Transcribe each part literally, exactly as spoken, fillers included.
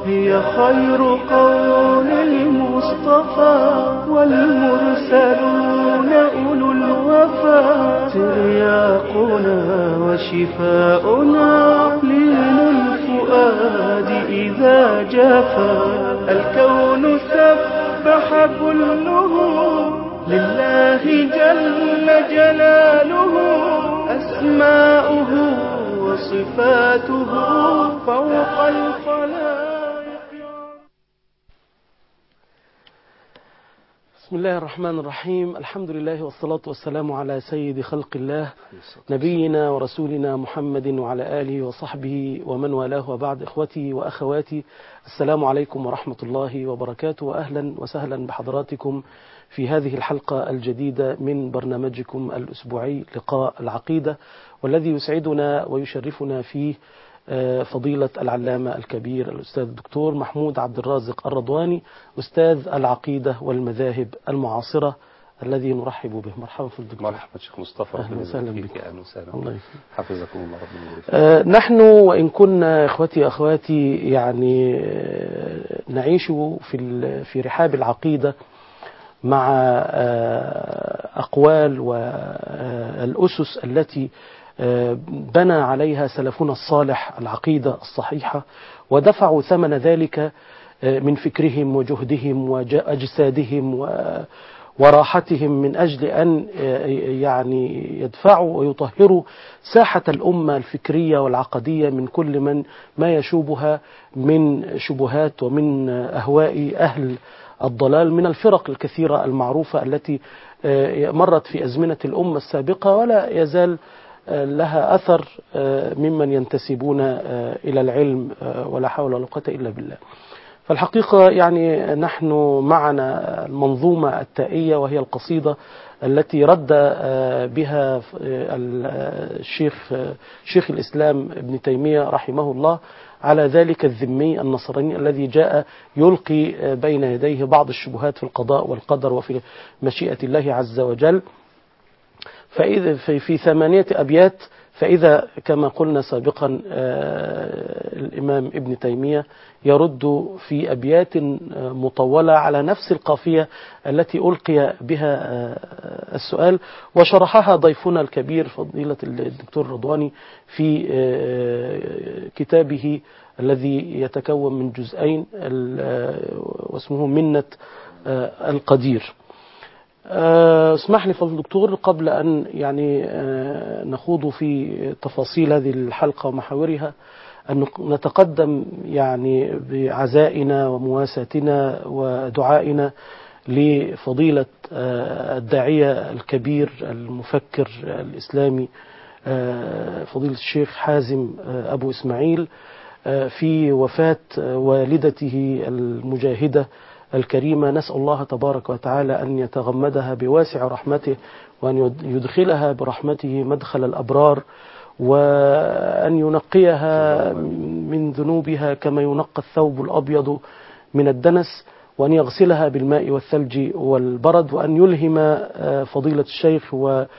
هي خير قول المصطفى والمرسلون أولو الوفا ترياقنا وشفاؤنا لين الفؤاد إذا جفا الكون سبح كله لله جل جلاله أسماؤه وصفاته فوق الخلائق. بسم الله الرحمن الرحيم. الحمد لله والصلاة والسلام على سيد خلق الله نبينا ورسولنا محمد وعلى آله وصحبه ومن والاه، وبعد. إخوتي وأخواتي، السلام عليكم ورحمة الله وبركاته، وأهلا وسهلا بحضراتكم في هذه الحلقة الجديدة من برنامجكم الأسبوعي لقاء العقيدة، والذي يسعدنا ويشرفنا فيه فضيلة العلامة الكبير الأستاذ الدكتور محمود عبد الرازق الرضواني، أستاذ العقيدة والمذاهب المعاصرة، الذي نرحب به. مرحبا في الدكتور. مرحبا شيخ مصطفى، أهلا وسهلا بك. أهلا وسهلا. الله حفظكم الله ربنا. آه نحن وإن كنا إخوتي أخواتي يعني آه نعيش في في رحاب العقيدة مع آه أقوال والأسس التي بنى عليها سلفنا الصالح العقيدة الصحيحة، ودفعوا ثمن ذلك من فكرهم وجهدهم وأجسادهم وراحتهم من أجل أن يعني يدفعوا ويطهروا ساحة الأمة الفكرية والعقدية من كل من ما يشوبها من شبهات ومن أهواء أهل الضلال من الفرق الكثيرة المعروفة التي مرت في أزمنة الأمة السابقة، ولا يزال لها أثر ممن ينتسبون إلى العلم، ولا حول ولا قوة إلا بالله. فالحقيقة يعني نحن معنا المنظومة التائية، وهي القصيدة التي رد بها الشيخ شيخ الإسلام ابن تيمية رحمه الله على ذلك الذمي النصراني الذي جاء يلقي بين يديه بعض الشبهات في القضاء والقدر وفي مشيئة الله عز وجل. فإذا في, في ثمانية أبيات، فإذا كما قلنا سابقا الإمام ابن تيمية يرد في أبيات مطولة على نفس القافية التي ألقي بها السؤال، وشرحها ضيفنا الكبير فضيلة الدكتور رضواني في كتابه الذي يتكون من جزئين واسمه منة القدير. اسمح لي فضل الدكتور قبل أن يعني نخوض في تفاصيل هذه الحلقة ومحاورها أن نتقدم يعني بعزائنا ومواساتنا ودعائنا لفضيلة الداعية الكبير المفكر الإسلامي فضيلة الشيخ حازم أبو إسماعيل في وفاة والدته المجاهدة الكريمة. نسأل الله تبارك وتعالى أن يتغمدها بواسع رحمته، وأن يدخلها برحمته مدخل الأبرار، وأن ينقيها من ذنوبها كما ينقى الثوب الأبيض من الدنس، وأن يغسلها بالماء والثلج والبرد، وأن يلهم فضيلة الشيخ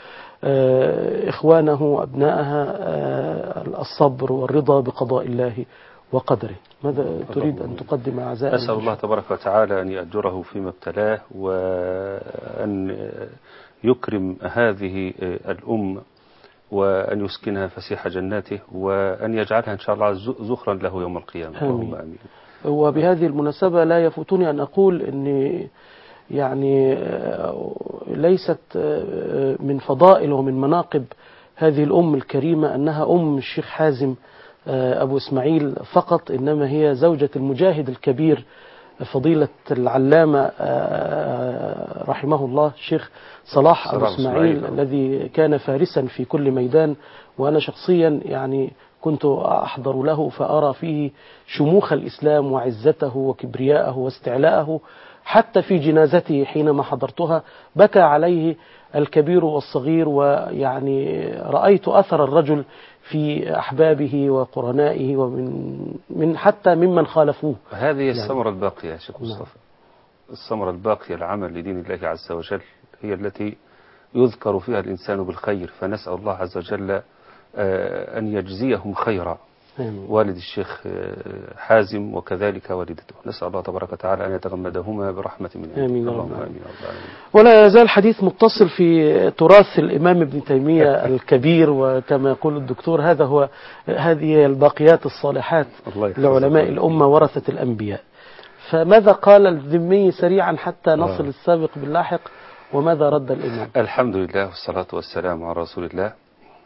وإخوانه أبنائها الصبر والرضا بقضاء الله وقدره. ماذا تريد أن تقدم عزاء؟ أسأل الله تبارك وتعالى أن يأجره فيما ابتلاه، وأن يكرم هذه الأمة، وأن يسكنها فسيح جناته، وأن يجعلها إن شاء الله زخرا له يوم القيامة. اللهم آمين. وبهذه المناسبة لا يفوتني أن أقول أن يعني ليست من فضائل ومن مناقب هذه الأم الكريمة أنها أم الشيخ حازم أبو إسماعيل فقط، إنما هي زوجة المجاهد الكبير فضيلة العلامة رحمه الله الشيخ صلاح أبو إسماعيل، الذي كان فارسا في كل ميدان، وأنا شخصيا يعني كنت أحضر له فأرى فيه شموخ الإسلام وعزته وكبرياءه واستعلاءه. حتى في جنازته حينما حضرتها بكى عليه الكبير والصغير، ويعني رأيت أثر الرجل في أحبابه وقرنائه ومن من حتى ممن خالفوه. هذه يعني الثمرة الباقية يا شيخ مصطفى، الثمرة الباقية العمل لدين الله عز وجل هي التي يذكر فيها الإنسان بالخير، فنسأل الله عز وجل أن يجزيهم خيرا آمين. والد الشيخ حازم وكذلك والدته. نسأل الله تبارك وتعالى أن يتغمدهما برحمة من عنده. آمين. اللهم آمين. آمين. ولا يزال حديث متصل في تراث الإمام ابن تيمية الكبير، وكما يقول الدكتور هذا هو هذه الباقيات الصالحات لعلماء الأمة ورثة الأنبياء. فماذا قال الذمي سريعا حتى نصل السابق باللاحق، وماذا رد الإمام؟ الحمد لله والصلاة والسلام على رسول الله.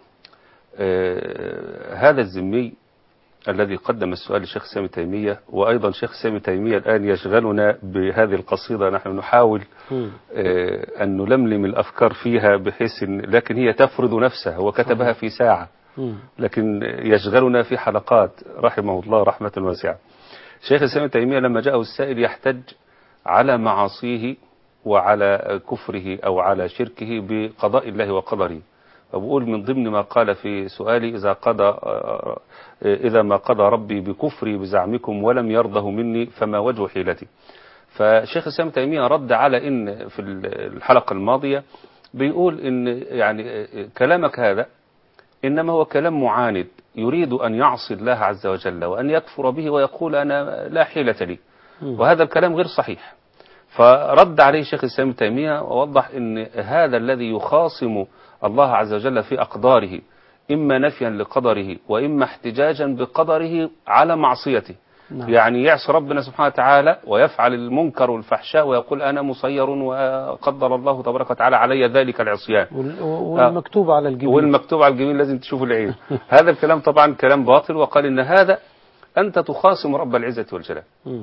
آه هذا الذمي الذي قدم السؤال لشيخ سامي تيمية، وأيضا شيخ سامي تيمية الآن يشغلنا بهذه القصيدة، نحن نحاول آه أن نلملم الأفكار فيها بحيث، لكن هي تفرض نفسها، هو كتبها في ساعة لكن يشغلنا في حلقات، رحمه الله رحمة واسعة. شيخ سامي تيمية لما جاءه السائل يحتج على معاصيه وعلى كفره أو على شركه بقضاء الله وقدره، فبقول من ضمن ما قال في سؤالي: إذا قضى إذا ما قضى ربي بكفري بزعمكم ولم يرضه مني فما وجه حيلتي. فشيخ سامي تيمية رد على إن في الحلقة الماضية بيقول إن يعني كلامك هذا إنما هو كلام معاند يريد أن يعصي الله عز وجل وأن يكفر به ويقول أنا لا حيلة لي، وهذا الكلام غير صحيح. فرد عليه شيخ الإسلام ابن تيمية ووضح أن هذا الذي يخاصم الله عز وجل في أقداره إما نفيا لقدره وإما احتجاجا بقدره على معصيته. نعم. يعني يعصي ربنا سبحانه وتعالى ويفعل المنكر والفحشاء ويقول أنا مسير وقدر الله تبارك وتعالى علي ذلك العصيان، والمكتوب على الجبين والمكتوب على الجبين لازم تشوف العين. هذا الكلام طبعا كلام باطل، وقال إن هذا أنت تخاصم رب العزة والجلال.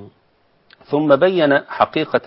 ثم بين حقيقة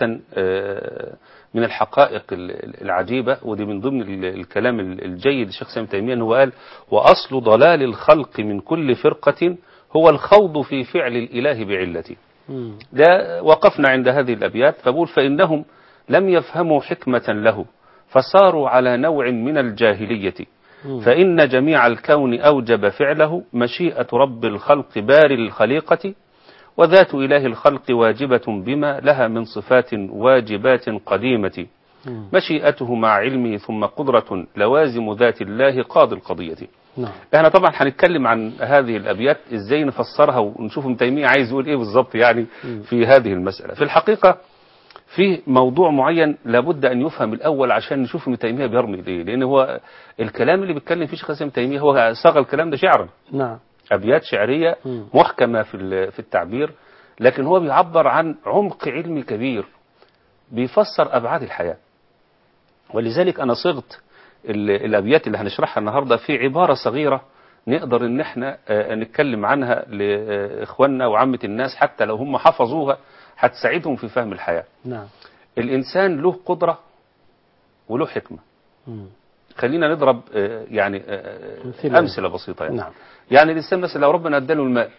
من الحقائق العجيبة، ودي من ضمن الكلام الجيد الشيخ سامي تيمية، أنه قال: وأصل ضلال الخلق من كل فرقة هو الخوض في فعل الإله بعلته. ده وقفنا عند هذه الأبيات، فبقول: فإنهم لم يفهموا حكمة له فصاروا على نوع من الجاهلية، فإن جميع الكون أوجب فعله مشيئة رب الخلق باري الخليقة، وذات إله الخلق واجبة بما لها من صفات واجبات قديمة، مشيئته مع علمه ثم قدرة لوازم ذات الله قاضي القضية. نعم. احنا طبعا هنتكلم عن هذه الأبيات ازاي نفسرها ونشوف ابن تيمية عايز يقول ايه بالظبط يعني في هذه المسألة. في الحقيقة في موضوع معين لابد أن يفهم الأول عشان نشوف ابن تيمية بيرمي ليه، لأن هو الكلام اللي بيتكلم فيه شيخ ابن تيمية هو صاغ الكلام ده شعرا. نعم. أبيات شعرية محكمة في في التعبير، لكن هو بيعبر عن عمق علمي كبير بيفسر أبعاد الحياة. ولذلك أنا صغت الأبيات اللي هنشرحها النهاردة في عبارة صغيرة نقدر إن احنا نتكلم عنها لإخواننا وعامة الناس، حتى لو هم حفظوها هتساعدهم في فهم الحياة. نعم. الإنسان له قدرة وله حكمة. م. خلينا نضرب يعني أمثلة بسيطة يعني. نعم. يعني الإنسان مثلا لو ربنا اداله المال،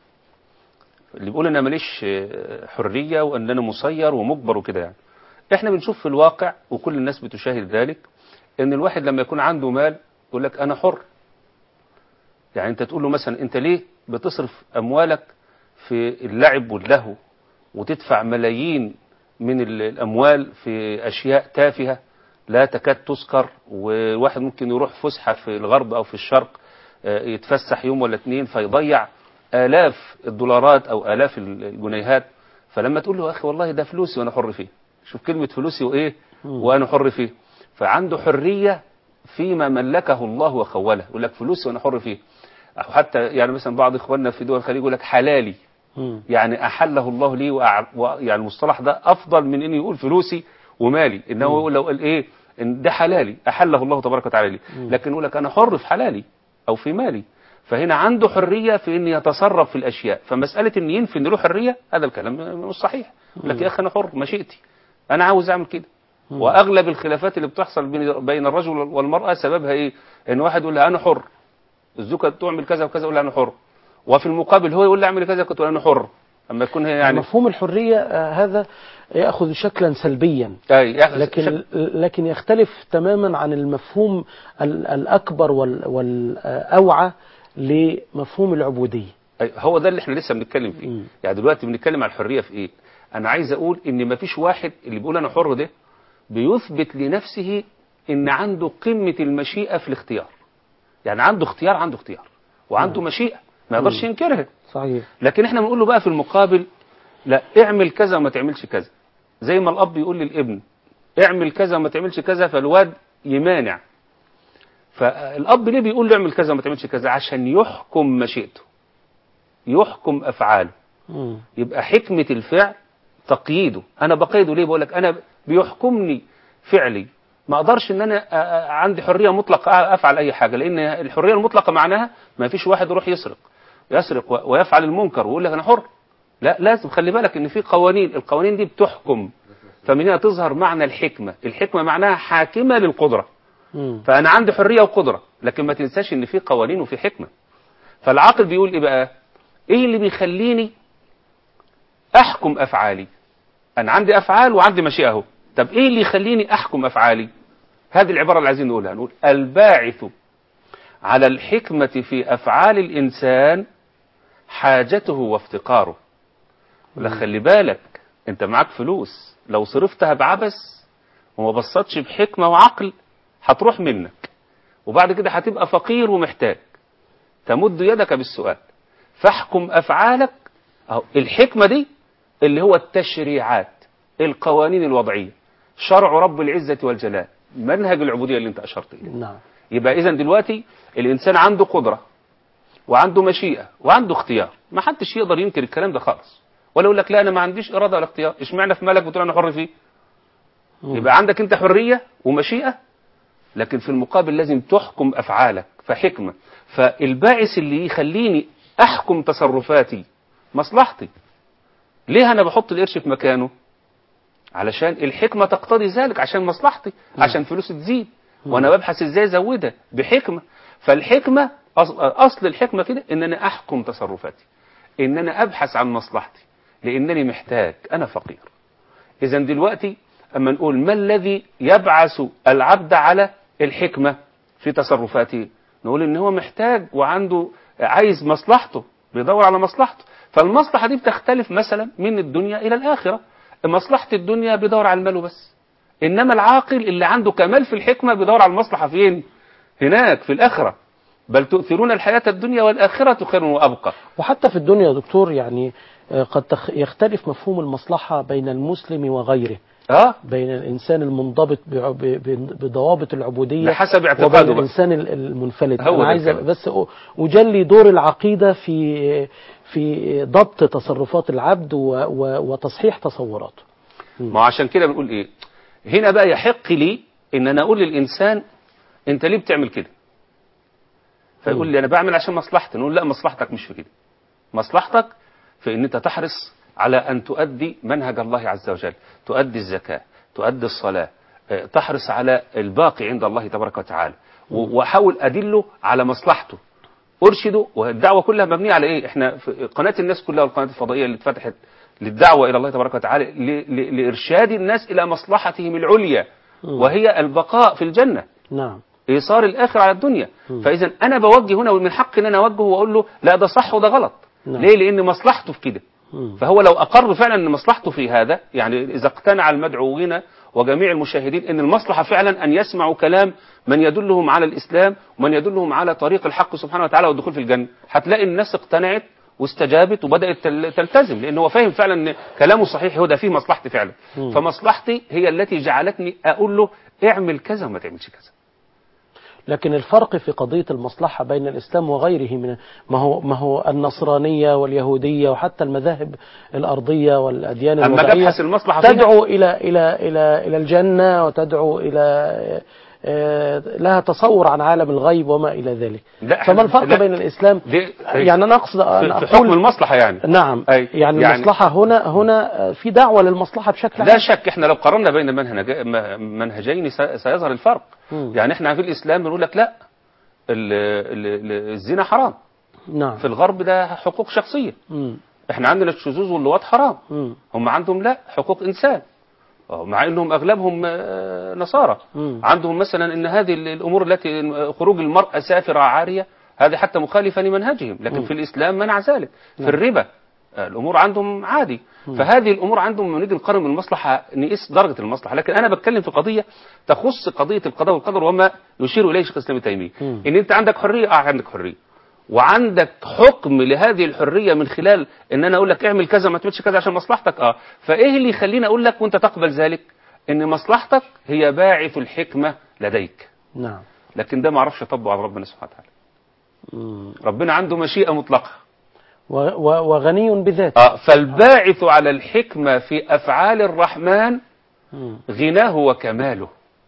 اللي بيقول أنا ماليش حرية وأن أنا مسير ومجبر وكده، يعني احنا بنشوف في الواقع وكل الناس بتشاهد ذلك ان الواحد لما يكون عنده مال يقول لك انا حر. يعني انت تقول له مثلا انت ليه بتصرف اموالك في اللعب واللهو وتدفع ملايين من الاموال في اشياء تافهة لا تكاد تذكر، وواحد ممكن يروح فسحة في الغرب او في الشرق يتفسح يوم ولا اتنين فيضيع آلاف الدولارات او آلاف الجنيهات. فلما تقول له يا اخي والله ده فلوسي وانا حر فيه، شوف كلمة فلوسي وايه وانا حر فيه، فعنده حرية فيما ملكه الله وخوله، يقول لك فلوسي وانا حر فيه. أو حتى يعني مثلا بعض اخواننا في دول الخليج يقول لك حلالي، يعني احله الله لي، يعني المصطلح ده افضل من انه يقول فلوسي ومالي، انه يقول لو قال ايه ان ده حلالي احله الله تبارك وتعالى لي، لكن يقول لك انا حر في حلالي او في مالي. فهنا عنده حرية في ان يتصرف في الاشياء. فمسألة ان ينفي ان له حرية هذا الكلام مش صحيح. يقول لك يا اخي انا حر مشيئتي، انا عاوز اعمل كده. واغلب الخلافات اللي بتحصل بين الرجل والمرأة سببها ايه؟ ان واحد يقول لها انا حر، الزوجة تعمل كذا وكذا يقول لها انا حر، وفي المقابل هو يقول لها اعمل كذا كنت انا حر. اما يكون هي يعني مفهوم الحرية آه هذا ياخذ شكلا سلبيا، لكن شك... لكن يختلف تماما عن المفهوم الاكبر والاوعى لمفهوم العبودية. هو ده اللي احنا لسه بنتكلم فيه. م. يعني دلوقتي بنتكلم عن الحرية في ايه؟ انا عايز اقول ان مفيش واحد اللي بيقول انا حر ده بيثبت لنفسه ان عنده قمة المشيئة في الاختيار. يعني عنده اختيار عنده اختيار وعنده م. مشيئة، ما يقدرش ينكرها. صحيح. لكن احنا بنقول له بقى في المقابل لا، اعمل كذا وما تعملش كذا. زي ما الاب يقول للابن اعمل كذا وما تعملش كذا، فالواد يمانع. فالاب ليه بيقول له اعمل كذا وما تعملش كذا؟ عشان يحكم مشيئته، يحكم افعاله. مم. يبقى حكمة الفعل تقييده. انا بقيده ليه؟ بقول لك انا بيحكمني فعلي، ما اقدرش ان انا عندي حرية مطلقة افعل اي حاجة، لان الحرية المطلقة معناها ما فيش واحد يروح يسرق يسرق ويفعل المنكر ويقول لك انا حر. لا، لازم خلي بالك ان في قوانين، القوانين دي بتحكم. فمن هنا تظهر معنى الحكمة. الحكمة معناها حاكمة للقدرة. مم. فانا عندي حرية وقدرة، لكن ما تنساش ان في قوانين وفي حكمة. فالعاقل بيقول ايه بقى؟ ايه اللي بيخليني احكم افعالي؟ انا عندي افعال وعندي مشيئة اهو. طب ايه اللي يخليني احكم افعالي؟ هذه العبارة اللي عايزين نقولها، نقول الباعث على الحكمة في افعال الانسان حاجته وافتقاره. لا، خلي بالك انت معاك فلوس، لو صرفتها بعبث وما بصتش بحكمة وعقل هتروح منك، وبعد كده هتبقى فقير ومحتاج. تمد يدك بالسؤال. فاحكم افعالك اهو. الحكمة دي اللي هو التشريعات، القوانين الوضعية، شرع رب العزة والجلال، منهج العبودية اللي انت اشرت اليه. نعم. يبقى اذا دلوقتي الانسان عنده قدرة وعنده مشيئة وعنده اختيار. ما حدش يقدر ينكر الكلام ده خالص، ولا يقول لك لا انا ما عنديش اراده ولا اختيار. اشمعنى في مالك بتقول انا حر فيه؟ مم. يبقى عندك انت حرية ومشيئة، لكن في المقابل لازم تحكم افعالك. فحكمة. فالباعث اللي يخليني احكم تصرفاتي مصلحتي. ليه انا بحط القرش في مكانه؟ علشان الحكمة تقتضي ذلك، عشان مصلحتي، عشان فلوسي تزيد، وانا ببحث ازاي ازودها بحكمة. فالحكمة اصل الحكمة كده ان انا احكم تصرفاتي، ان انا ابحث عن مصلحتي، لانني محتاج، انا فقير. اذا دلوقتي اما نقول ما الذي يبعث العبد على الحكمة في تصرفاته، نقول ان هو محتاج وعنده عايز مصلحته، بيدور على مصلحته. فالمصلحة دي بتختلف مثلا من الدنيا الى الاخرة. مصلحة الدنيا بيدور على المال بس، انما العاقل اللي عنده كمال في الحكمة بيدور على المصلحة فين؟ هناك في الاخرة. بل تؤثرون الحياة الدنيا والآخرة خير وأبقى. وحتى في الدنيا يا دكتور يعني قد يختلف مفهوم المصلحة بين المسلم وغيره. آه؟ بين الإنسان المنضبط بضوابط العبودية بحسب اعتقاده، وبين الإنسان المنفلت. أنا عايز الكلام. بس أجلي دور العقيدة في في ضبط تصرفات العبد وتصحيح تصوراته. ما عشان كده بنقول إيه؟ هنا بقى يحق لي إن أنا أقول للإنسان أنت ليه بتعمل كده؟ فيقول لي أنا بعمل عشان مصلحتي. نقول لا، مصلحتك مش في كده. مصلحتك في ان انت تحرص على ان تؤدي منهج الله عز وجل، تؤدي الزكاة، تؤدي الصلاة، تحرص على الباقي عند الله تبارك وتعالى، واحاول ادله على مصلحته، ارشده. والدعوة كلها مبنية على ايه؟ احنا في قناة الناس كلها والقناة الفضائية اللي اتفتحت للدعوة الى الله تبارك وتعالى لارشاد الناس الى مصلحتهم العليا، وهي البقاء في الجنة. نعم. ايصار الاخر على الدنيا. فاذا انا بوجه هنا، ومن حقي ان انا اوجهه واقول له لا ده صح وده غلط. نعم. ليه؟ لان مصلحته في كده. فهو لو اقر فعلا ان مصلحته في هذا، يعني اذا اقتنع المدعوين وجميع المشاهدين ان المصلحة فعلا ان يسمعوا كلام من يدلهم على الاسلام ومن يدلهم على طريق الحق سبحانه وتعالى والدخول في الجنة، هتلاقي الناس اقتنعت واستجابت وبدأت تلتزم، لان هو فاهم فعلا ان كلامه صحيح، هو ده فيه مصلحتي فعلا. فمصلحتي هي التي جعلتني اقول له اعمل كذا وما تعملش كذا. لكن الفرق في قضية المصلحة بين الإسلام وغيره من ما هو ما هو النصرانية واليهودية وحتى المذاهب الأرضية والأديان الوضعية، أما تبحث المصلحة تدعو إلى إلى إلى إلى الجنة، وتدعو إلى لها تصور عن عالم الغيب وما إلى ذلك. فما الفرق لا بين الإسلام؟ يعني أنا أقصد أن في حكم المصلحة يعني. نعم. يعني, يعني المصلحة هنا هنا في دعوة للمصلحة بشكل عام. لا شك. احنا لو قارنا بين منهجين سيظهر الفرق. م. يعني احنا في الإسلام بنقول لك لا، الزنا حرام. نعم. في الغرب ده حقوق شخصية. م. احنا عندنا الشذوذ واللواط حرام. م. هم عندهم لا، حقوق إنسان، مع انهم اغلبهم نصارى. م. عندهم مثلا ان هذه الامور التي خروج المرأة سافرة عارية هذه حتى مخالفة لمنهجهم، لكن م. في الاسلام منع ذلك. في الربا الامور عندهم عادي. م. فهذه الامور عندهم لما نيجي نقارن المصلحة نقيس درجة المصلحة. لكن انا بتكلم في قضية تخص قضية القضاء والقدر وما يشير اليه شيخ الاسلام ابن تيمية، ان انت عندك حرية، اه عندك حرية، وعندك حكم لهذه الحرية من خلال ان انا اقول لك اعمل كذا ما تعملش كذا عشان مصلحتك، اه فايه اللي يخليني اقول لك وانت تقبل ذلك؟ ان مصلحتك هي باعث الحكمة لديك. نعم. لكن ده ما عرفش يطبق على ربنا سبحانه وتعالى. مم. ربنا عنده مشيئة مطلقة و- و- وغني بذاته. اه فالباعث على الحكمة في افعال الرحمن مم. غناه وكماله.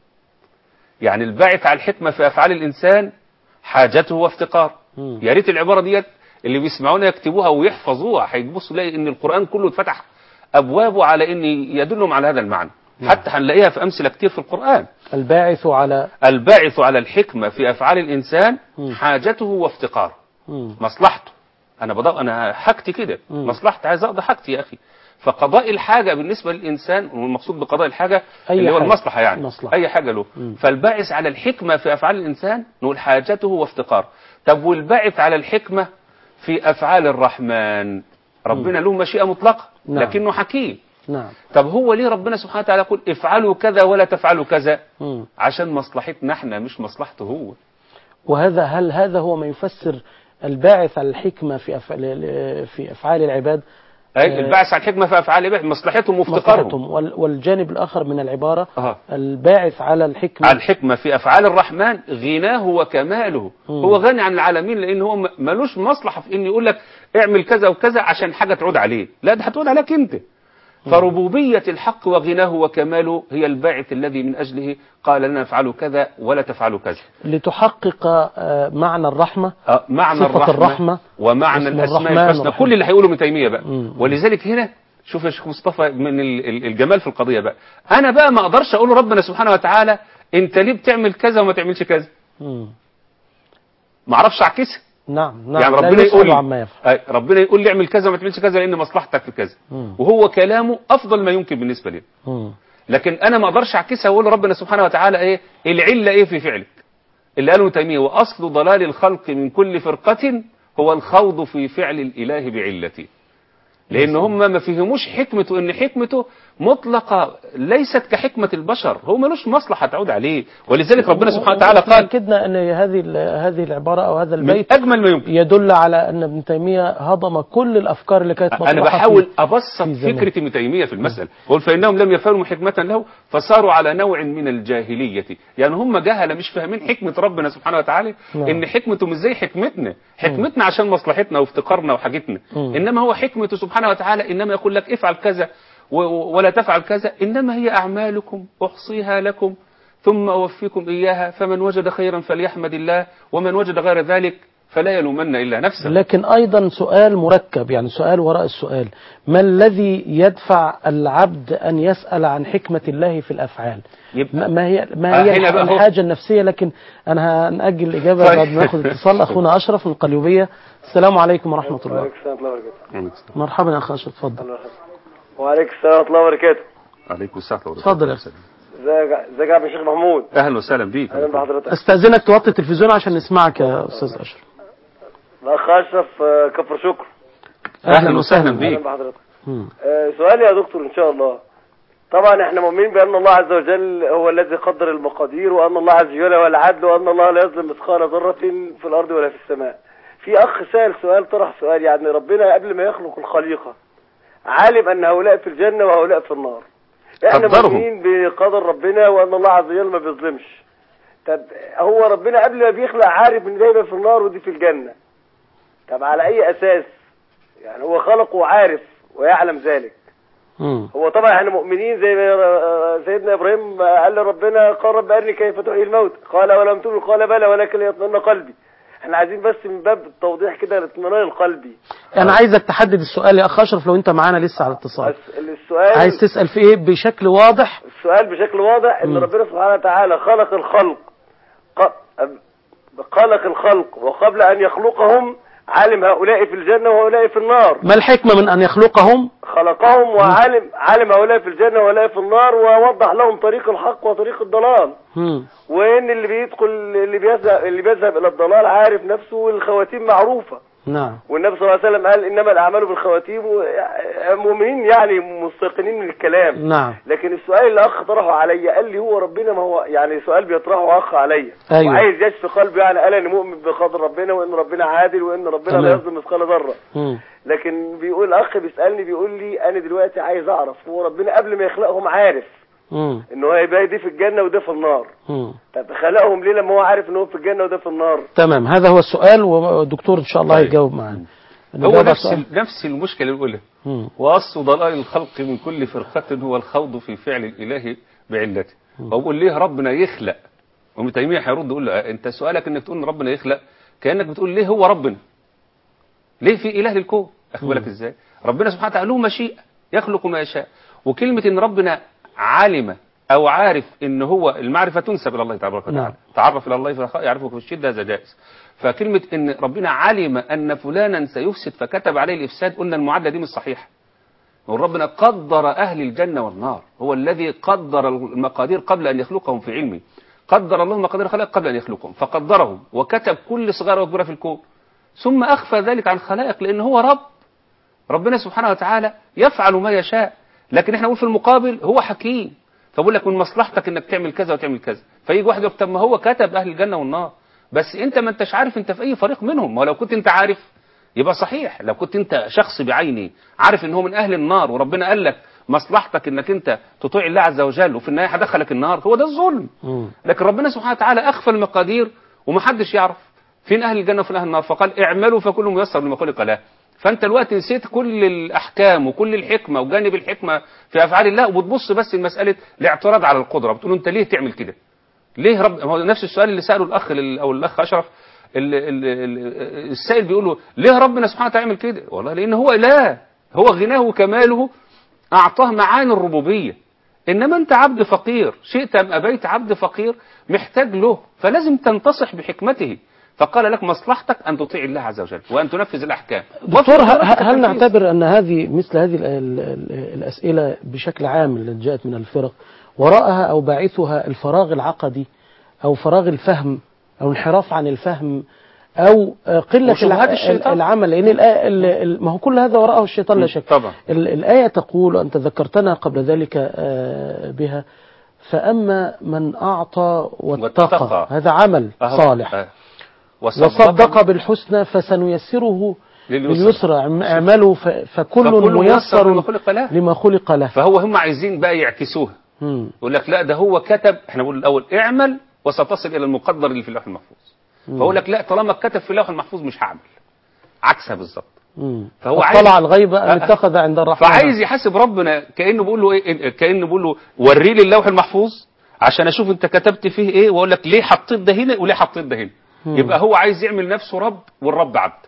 يعني الباعث على الحكمة في افعال الانسان حاجته وافتقاره. مم. يا ريت العبارة ديت اللي بيسمعونا يكتبوها ويحفظوها، هيبصوا يلاقي ان القرآن كله اتفتح ابوابه على ان يدلهم على هذا المعنى. نعم. حتى هنلاقيها في امثلة كتير في القرآن. الباعث على الباعث على الحكمة في افعال الانسان مم. حاجته وافتقاره. مم. مصلحته. انا بضاء انا حاجتي كده، مم. مصلحتي عايز اقضي حاجتي يا اخي. فقضاء الحاجة بالنسبة للإنسان، والمقصود بقضاء الحاجة أي اللي هو حاجة. المصلحة يعني مصلحة. أي حاجة له. مم. فالباعث على الحكمة في أفعال الإنسان نقول حاجته وافتقاره. طب والباعث على الحكمة في أفعال الرحمن، ربنا له مشيئة مطلقة نعم. لكنه حكيم. نعم. طب هو ليه ربنا سبحانه وتعالى يقول افعلوا كذا ولا تفعلوا كذا؟ مم. عشان مصلحتنا احنا مش مصلحته هو. وهذا هل هذا هو ما يفسر الباعث على الحكمة في أفعال في أفعال العباد؟ أي الباعث على الحكمة في أفعال العباد مصلحتهم وافتقارهم. مصلحتهم. وال- والجانب الآخر من العبارة أه. الباعث على الحكمة على الحكمة في أفعال الرحمن غناه وكماله. مم. هو غني عن العالمين لأن هو م- ملوش مصلحة في إنه يقول لك اعمل كذا وكذا عشان حاجة تعود عليه، لا ده هتعود عليك أنت. فربوبية الحق وغناه وكماله هي الباعث الذي من أجله قال لنا افعلوا كذا ولا تفعلوا كذا. لتحقق آه، معنى الرحمة، آه، معنى صفة الرحمة, الرحمة ومعنى اسم الأسماء الرحمن الحسنى، والرحيم. كل اللي هيقوله ابن تيمية بقى. مم. ولذلك هنا شوف يا شيخ مصطفى من ال- ال- الجمال في القضية بقى، أنا بقى ما أقدرش أقول ربنا سبحانه وتعالى أنت ليه بتعمل كذا وما تعملش كذا، مم. ما أعرفش أعكسها. نعم نعم. يعني لا ربنا يسأل يقول عما يفعل. أي ربنا يقول لي اعمل كذا وما تعملش كذا لأن مصلحتك في كذا، مم. وهو كلامه أفضل ما يمكن بالنسبة لي. مم. لكن أنا ما أقدرش أعكسها وأقول ربنا سبحانه وتعالى إيه العلة إيه في فعلك، اللي قاله ابن تيمية وأصل ضلال الخلق من كل فرقة هو الخوض في فعل الإله بعلته. لأن هم ما فهموش حكمته، إن حكمته مطلقة ليست كحكمة البشر، هو ملوش مصلحة تعود عليه. ولذلك ربنا سبحانه وتعالى قال أكدنا أن هذه ال- هذه العبارة أو هذا من البيت أجمل ما يمكن. يدل على أن ابن تيمية هضم كل الأفكار اللي كانت مطروحة أنا بحاول في- أبسط في زمان. فكرة ابن تيمية في المسألة، قل فإنهم لم يفهموا حكمة له فصاروا على نوع من الجاهلية. يعني هم جهلة مش فاهمين حكمة ربنا سبحانه وتعالى، نعم. إن حكمته مش زي حكمتنا، حكمتنا عشان مصلحتنا وافتقارنا وحاجتنا، مم. إنما هو حكمته سبحانه وتعالى إنما يقول لك افعل كذا و- و- ولا تفعل كذا، إنما هي أعمالكم أحصيها لكم ثم أوفيكم إياها فمن وجد خيرا فليحمد الله ومن وجد غير ذلك فلا يلومن إلا نفسه. لكن أيضا سؤال مركب، يعني سؤال وراء السؤال، ما الذي يدفع العبد أن يسأل عن حكمة الله في الأفعال؟ يبقى ما ما هي ما آه، هي هنا بقى هو- الحاجة النفسية؟ لكن أنا هنأجل الإجابة طيب. بعد ما ناخد اتصال. أخونا أشرف من القليوبية. السلام عليكم ورحمة الله. وعليكم السلام ورحمة الله وبركاته. مرحبا يا أخ أشرف، اتفضل. وعليكم السلام ورحمة الله وبركاته. عليكم السلام ورحمة الله اتفضل يا وبركاته. ازيك ازيك يا عم الشيخ محمود؟ أهلا وسهلا بيك. اهلا بحضرتك. استأذنك توطي التلفزيون عشان نسمعك يا أستاذ أشرف. الاخ اشرف آه، كفر شكر. أهلا وسهلا اهلا بيك. بحضرتك. مم. آه، سؤالي يا دكتور ان شاء الله. طبعا احنا مؤمنين بان الله عز وجل هو الذي قدر المقادير، وان الله عز وجل هو العدل، وان الله لا يظلم مثقال ذرة في الارض ولا في السماء. في اخ سأل سؤال، طرح سؤال، يعني ربنا قبل ما يخلق الخليقة عالم ان هؤلاء في الجنة وهؤلاء في النار. احنا قدرهم. مؤمنين بقدر ربنا وان الله عز وجل ما بيظلمش. طب هو ربنا قبل ما بيخلق عارف ان ده يبقى في النار ودي في الجنة. طب على اي اساس؟ يعني هو خلقه وعارف ويعلم ذلك. مم. هو طبعا احنا مؤمنين زي ما سيدنا ابراهيم قال لربنا قال رب ارني كيف تحيي الموت، قال ولم تؤمن، قال بلى ولكن ليطمئن قلبي. احنا عايزين بس من باب التوضيح كده الاطمئنان القلبي. أنا عايزك تحدد السؤال يا أخ أشرف لو أنت معانا لسه على اتصال. بس السؤال عايز تسأل في إيه بشكل واضح؟ السؤال بشكل واضح ان مم. ربنا سبحانه وتعالى خلق الخلق ق- خلق الخلق وقبل ان يخلقهم علم هؤلاء في الجنة وهؤلاء في النار. ما الحكمة من أن يخلقهم؟ خلقهم وعلم علم هؤلاء في الجنة وهؤلاء في النار، ووضح لهم طريق الحق وطريق الضلال. مم. وان اللي بيدخل اللي بيذهب اللي بيذهب الى الضلال عارف نفسه والخواتيم معروفة. نعم. والنبي صلى الله عليه وسلم قال إنما الأعمال بالخواتيم، مؤمنين يعني مستيقنين من الكلام. نعم. لكن السؤال اللي أخ طرحه عليا قال لي هو ربنا، ما هو يعني سؤال بيطرحه أخ عليا. أيوة. وعايز يشفي قلبي، يعني قال أنا مؤمن بقدر ربنا وإن ربنا عادل وإن ربنا تمام. لا يظلم مثقال ذرة. مم. لكن بيقول أخ بيسألني بيقول لي أنا دلوقتي عايز أعرف هو ربنا قبل ما يخلقهم عارف مم. إن هو هيبقى دي في الجنة وده في النار. مم. طب خلقهم ليه لما هو عارف إن هو في الجنة وده في النار؟ تمام، هذا هو السؤال، والدكتور إن شاء الله طيب. يجاوب معنا. هو نفس نفس المشكلة الأولى. وأصل ضلال الخلق من كل فرقة هو الخوض في فعل الإله بعلته. وأقول ليه ربنا يخلق؟ وابن تيمية هيرد يقول له أنت سؤالك إنك تقول إن ربنا يخلق كأنك بتقول ليه هو ربنا؟ ليه في إله للكون؟ أخد بالك إزاي؟ ربنا سبحانه وتعالى له مشيئة يخلق ما يشاء. وكلمة إن ربنا علم أو عارف إن هو المعرفة تنسب إلى الله تبارك وتعالى. نعم. تعرف إلى الله يعرفه في الشدة، هذا جائز. فكلمة إن ربنا علم أن فلانا سيفسد فكتب عليه الإفساد، قلنا المعادلة دي مش صحيحة. وربنا قدر أهل الجنة والنار، هو الذي قدر المقادير قبل أن يخلقهم في علمه. قدر الله مقادير خلق قبل أن يخلقهم فقدرهم وكتب كل صغيرة وكبيرة في الكون، ثم أخفى ذلك عن خلائق لأن هو رب. ربنا سبحانه وتعالى يفعل ما يشاء، لكن احنا نقول في المقابل هو حكيم، فبقول لك من مصلحتك انك تعمل كذا وتعمل كذا. فيجي واحد يقول طب ما هو كتب أهل الجنة والنار، بس انت ما انتش عارف انت في اي فريق منهم. ولو كنت انت عارف يبقى صحيح. لو كنت انت شخص بعيني عارف ان هو من اهل النار وربنا قال لك مصلحتك انك انت تطيع الله عز وجل وفي النهايه هدخلك النار، هو ده الظلم. لكن ربنا سبحانه وتعالى اخفى المقادير ومحدش يعرف فين اهل الجنه وفين اهل النار، فقال اعملوا فكل ميسر لما خلق له. فانت الوقت نسيت كل الاحكام وكل الحكمه وجانب الحكمه في افعال الله، وبتبص بس لمساله الاعتراض على القدره، بتقول انت ليه تعمل كده؟ ليه رب؟ هو نفس السؤال اللي ساله الاخ او الاخ اشرف، السائل بيقول له ليه ربنا سبحانه وتعالى يعمل كده؟ والله لان هو اله، هو غناه وكماله اعطاه معاني الربوبيه. انما انت عبد فقير، شئت ام ابيت عبد فقير محتاج له، فلازم تنتصح بحكمته. فقال لك مصلحتك ان تطيع الله عز وجل وان تنفذ الاحكام. دكتور، هل نعتبر ان هذه مثل هذه الاسئله بشكل عام التي جاءت من الفرق وراءها او باعثها الفراغ العقدي او فراغ الفهم او انحراف عن الفهم او قله العمل؟ لان ما هو كل هذا وراءه الشيطان لا شك. طبعا. الايه تقول، وانت ذكرتنا قبل ذلك بها، فاما من اعطى واتقى، هذا عمل صالح، وصدق بالحسنى فسنيسره لليسرى، اعملوا فكل ميسر لما خلق له. فهو هم عايزين بقى يعكسوها، يقول لك لا ده هو كتب، احنا بنقول الاول اعمل وستصل الى المقدر اللي في اللوح المحفوظ، فاقول لك لا طالما كتب في اللوح المحفوظ مش هعمل، عكسها بالظبط. فهو طلع الغيب ان اتخذ عند الرحمن، فعايز يحاسب ربنا كانه بيقول له ايه، كانه بيقول له وري لي اللوح المحفوظ عشان اشوف انت كتبت فيه ايه، واقول لك ليه حطيت ده هنا وليه حطيت ده هنا. يبقى هو عايز يعمل نفسه رب والرب عبد.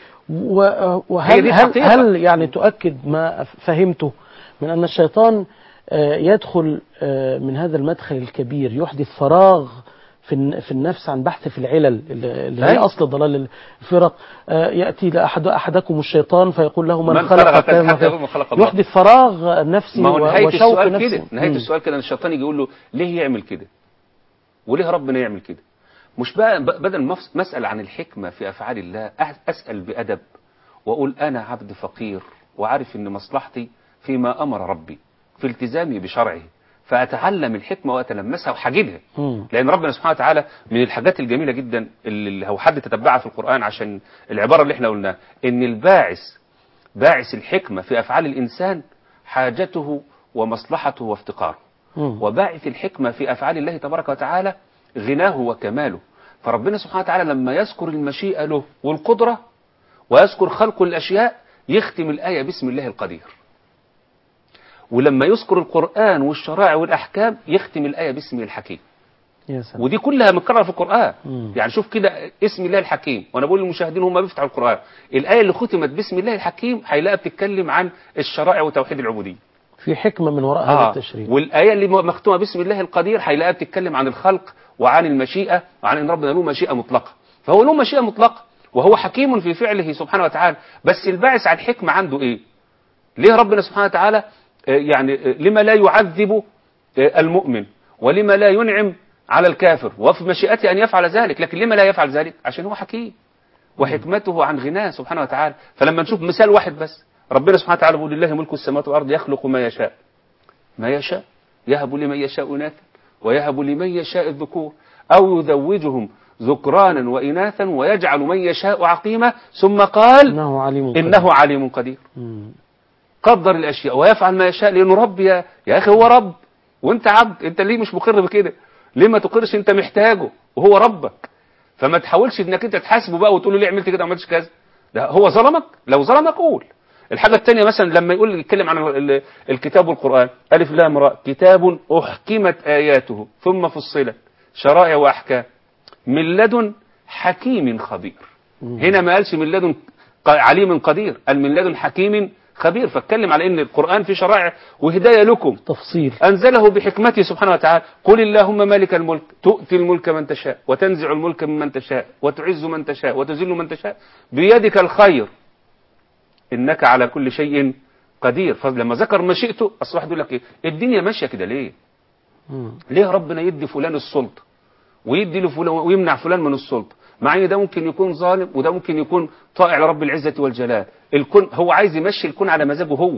وهل هل, هل يعني تؤكد ما فهمته من أن الشيطان يدخل من هذا المدخل الكبير يحدث فراغ في في النفس عن بحث في العلل اللي هي أصل ضلال الفرق؟ يأتي لأحد أحدكم الشيطان فيقول له من, من خلق كذا، يحدث فراغ نفسي وشوق نفسي. نهاية السؤال كده الشيطان يجي يقول له ليه يعمل كده وليه ربنا يعمل كده؟ مش بقى بدل ما مسأل عن الحكمة في أفعال الله أسأل بأدب وأقول أنا عبد فقير وعارف أن مصلحتي فيما أمر ربي في التزامي بشرعه، فأتعلم الحكمة وأتلمسها وحجدها. لأن ربنا سبحانه وتعالى من الحاجات الجميلة جدا اللي هو حد تتبعها في القرآن عشان العبارة اللي احنا قلناها، أن الباعث باعث الحكمة في أفعال الإنسان حاجته ومصلحته وافتقاره، وباعث الحكمة في أفعال الله تبارك وتعالى غناه وكماله. فربنا سبحانه وتعالى لما يذكر المشيئة له والقدرة ويذكر خلق الأشياء يختم الآية باسم الله القدير، ولما يذكر القرآن والشرائع والأحكام يختم الآية باسمه الحكيم. ودي كلها متكررة في القرآن. مم. يعني شوف كده اسم الله الحكيم، وأنا بقول للمشاهدين هم بيفتحوا القرآن الآية اللي ختمت باسم الله الحكيم هيلاقيها بتتكلم عن الشرائع وتوحيد العبودية، في حكمة من وراء آه. هذا التشريع. والآية اللي مختومة باسم الله القدير هيلاقيها بتتكلم عن الخلق وعن المشيئة وعن ان ربنا له مشيئة مطلقة، فهو له مشيئة مطلقة وهو حكيم في فعله سبحانه وتعالى. بس الباعث على الحكمة عنده ايه؟ ليه ربنا سبحانه وتعالى يعني لما لا يعذب المؤمن ولما لا ينعم على الكافر وفي مشيئته ان يفعل ذلك، لكن لما لا يفعل ذلك؟ عشان هو حكيم وحكمته عن غناه سبحانه وتعالى. فلما نشوف مثال واحد بس، ربنا سبحانه وتعالى بيقول لله ملك السماوات والأرض يخلق ما يشاء ما يشاء يهب لمن يشاء إناثا ويهب لمن يشاء الذكور أو يزوجهم ذكرانا وإناثا ويجعل من يشاء عقيما، ثم قال إنه عليم قدير, إنه عليم قدير. قدر الأشياء ويفعل ما يشاء لأنه رب. يا, يا أخي هو رب وانت عبد، انت ليه مش مقر بكده؟ ليه ما تقرش انت محتاجه وهو ربك؟ فما تحاولش انك انت تحاسبه بقى وتقول له ليه عملت كده ما عملتش كذا. ده هو ظلمك، لو ظلمك قول. الحاجة الثانية مثلا لما يقول يتكلم عن الكتاب والقرآن، ألف لام راء كتاب أحكمت آياته ثم فصلت شرائع وأحكام من لدن حكيم خبير. هنا ما قالش من لدن عليم قدير، قال من لدن حكيم خبير. فاتكلم على ان القرآن في شرائع وهداية لكم، تفصيل أنزله بحكمته سبحانه وتعالى. قل اللهم مالك الملك تؤتي الملك من تشاء وتنزع الملك ممن تشاء وتعز من تشاء وتذل من تشاء بيدك الخير إنك على كل شيء قدير. فلما ذكر مشيئته أصل واحد يقول لك إيه الدنيا ماشية كده ليه؟ مم. ليه ربنا يدي فلان السلطة ويدي لفلان ويمنع فلان من السلطة، مع ان ده ممكن يكون ظالم وده ممكن يكون طائع لرب العزة والجلال. الكون هو عايز يمشي الكون على مزاجه هو،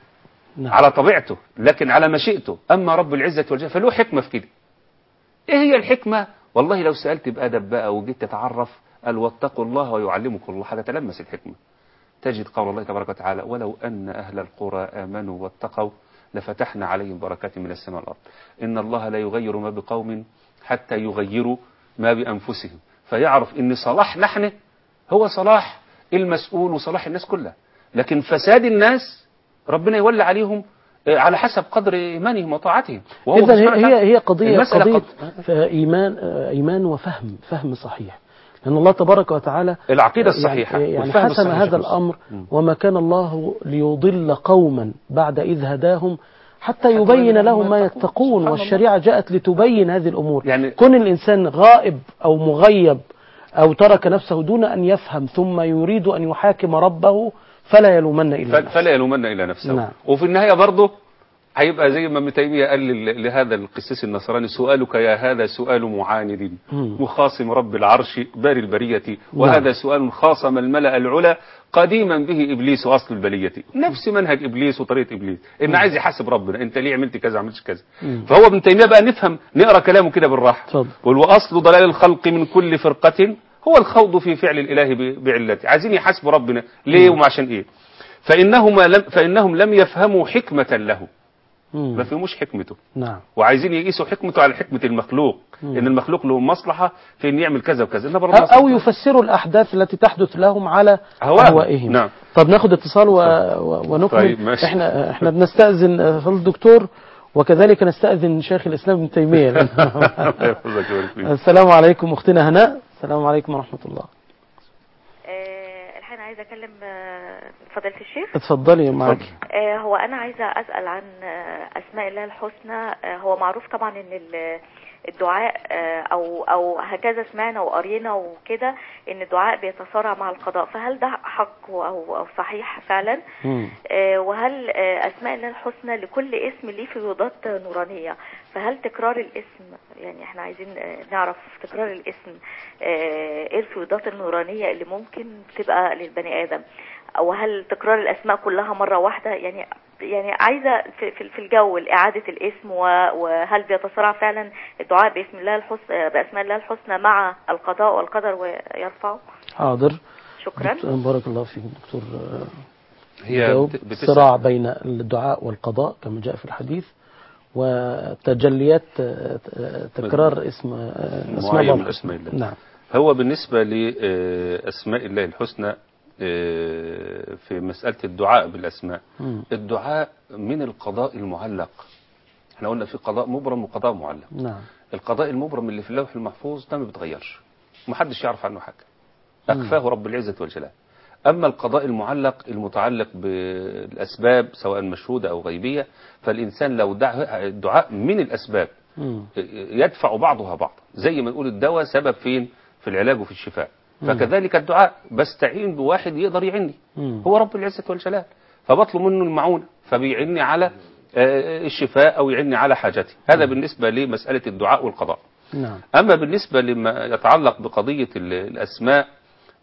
نعم. على طبيعته، لكن على مشيئته. أما رب العزة والجلال فله حكمة في كده. إيه هي الحكمة؟ والله لو سألت بأدب بقى وجيت تتعرف قال واتقوا الله ويعلمكم الله، حاجة تلمس الحكمة. تجد قول الله تبارك وتعالى ولو أن أهل القرى آمنوا واتقوا لفتحنا عليهم بركات من السماء والأرض إن الله لا يغير ما بقوم حتى يغيروا ما بأنفسهم. فيعرف إن صلاح نحن هو صلاح المسؤول وصلاح الناس كلها، لكن فساد الناس ربنا يولى عليهم على حسب قدر إيمانهم وطاعتهم. إذن هي هي قضية قضية قض... إيمان إيمان وفهم فهم صحيح، لأن الله تبارك وتعالى العقيدة الصحيحة يعني, يعني حسم الصحيح هذا الأمر. وما كان الله ليضل قوما بعد إذ هداهم حتى يبين لهم ما يتقون، والشريعة جاءت لتبين هذه الأمور. يعني كون الإنسان غائب أو مغيب أو ترك نفسه دون أن يفهم ثم يريد أن يحاكم ربه فلا يلومن إلا نفسه فلا يلومن إلا نفسه. نعم. وفي النهاية برضه هيبقى زي ما ابن تيمية قال لهذا القسيس النصراني سؤالك يا هذا سؤال معاند مخاصم رب العرش بار البرية، وهذا نعم. سؤال خاصم الملأ العلا قديما به إبليس أصل البلية. نفس منهج إبليس وطريقة إبليس إن عايز يحاسب ربنا أنت ليه عملت كذا عملتش كذا. فهو ابن تيمية بقى نفهم نقرأ كلامه كده بالراحة. وأصل ضلال الخلق من كل فرقة هو الخوض في فعل الإله بعلته. عايزين يحاسبوا ربنا ليه وعشان إيه؟ فإنهم لم, فإنهم لم يفهموا حكمة له، ما فهموش حكمته. نعم. وعايزين يقيسوا حكمته على حكمة المخلوق. مم. ان المخلوق له مصلحة في ان يعمل كذا وكذا، أو, أو يفسروا الأحداث التي تحدث لهم على أهوائهم. نعم. طب ناخد اتصال و... و... ونكمل. طيب احنا احنا بنستأذن فضل الدكتور وكذلك نستأذن شيخ الإسلام ابن تيمية. السلام عليكم أختنا هناء. السلام عليكم ورحمة الله. الحين عايزة أكلم فضيلة الشيخ. اتفضلي معك. هو أنا عايزة أسأل عن أسماء الله الحسنى. هو معروف طبعا إن الدعاء أو أو هكذا سمعنا وقرينا وكده إن الدعاء بيتصارع مع القضاء، فهل ده حق أو أو صحيح فعلا؟ وهل أسماء الله الحسنى لكل اسم ليه فيوضات نورانية؟ فهل تكرار الاسم، يعني احنا عايزين نعرف تكرار الاسم ايه الفيوضات النورانية اللي ممكن تبقى للبني آدم، او هل تكرار الاسماء كلها مرة واحدة؟ يعني يعني عايزة في في الجو إعادة الاسم، وهل بيتصارع فعلا الدعاء باسم الله الحسنى بأسماء الله الحسنى مع القضاء والقدر ويرفعه؟ حاضر. شكرا. بارك الله فيك دكتور. هي صراع بين الدعاء والقضاء كما جاء في الحديث، وتجليات تكرار اسم اسماء الله الحسنى. نعم. هو بالنسبة لأسماء الله الحسنى في مسألة الدعاء بالأسماء، م. الدعاء من القضاء المعلق. احنا قلنا في قضاء مبرم وقضاء معلق. نعم. القضاء المبرم اللي في اللوح المحفوظ ده ما بيتغيرش ومحدش يعرف عنه حاجة، أكفاه رب العزة والجلال. أما القضاء المعلق المتعلق بالأسباب سواء مشهودة أو غيبية، فالإنسان لو دعا الدعاء من الأسباب م. يدفع بعضها بعض، زي ما نقول الدواء سبب فين في العلاج وفي الشفاء، فكذلك الدعاء بستعين بواحد يقدر يعني هو رب العزة والجلال، فبطلب منه المعونة فبيعني على الشفاء أو يعني على حاجتي. هذا بالنسبة لمسألة الدعاء والقضاء. نعم. أما بالنسبة لما يتعلق بقضية الأسماء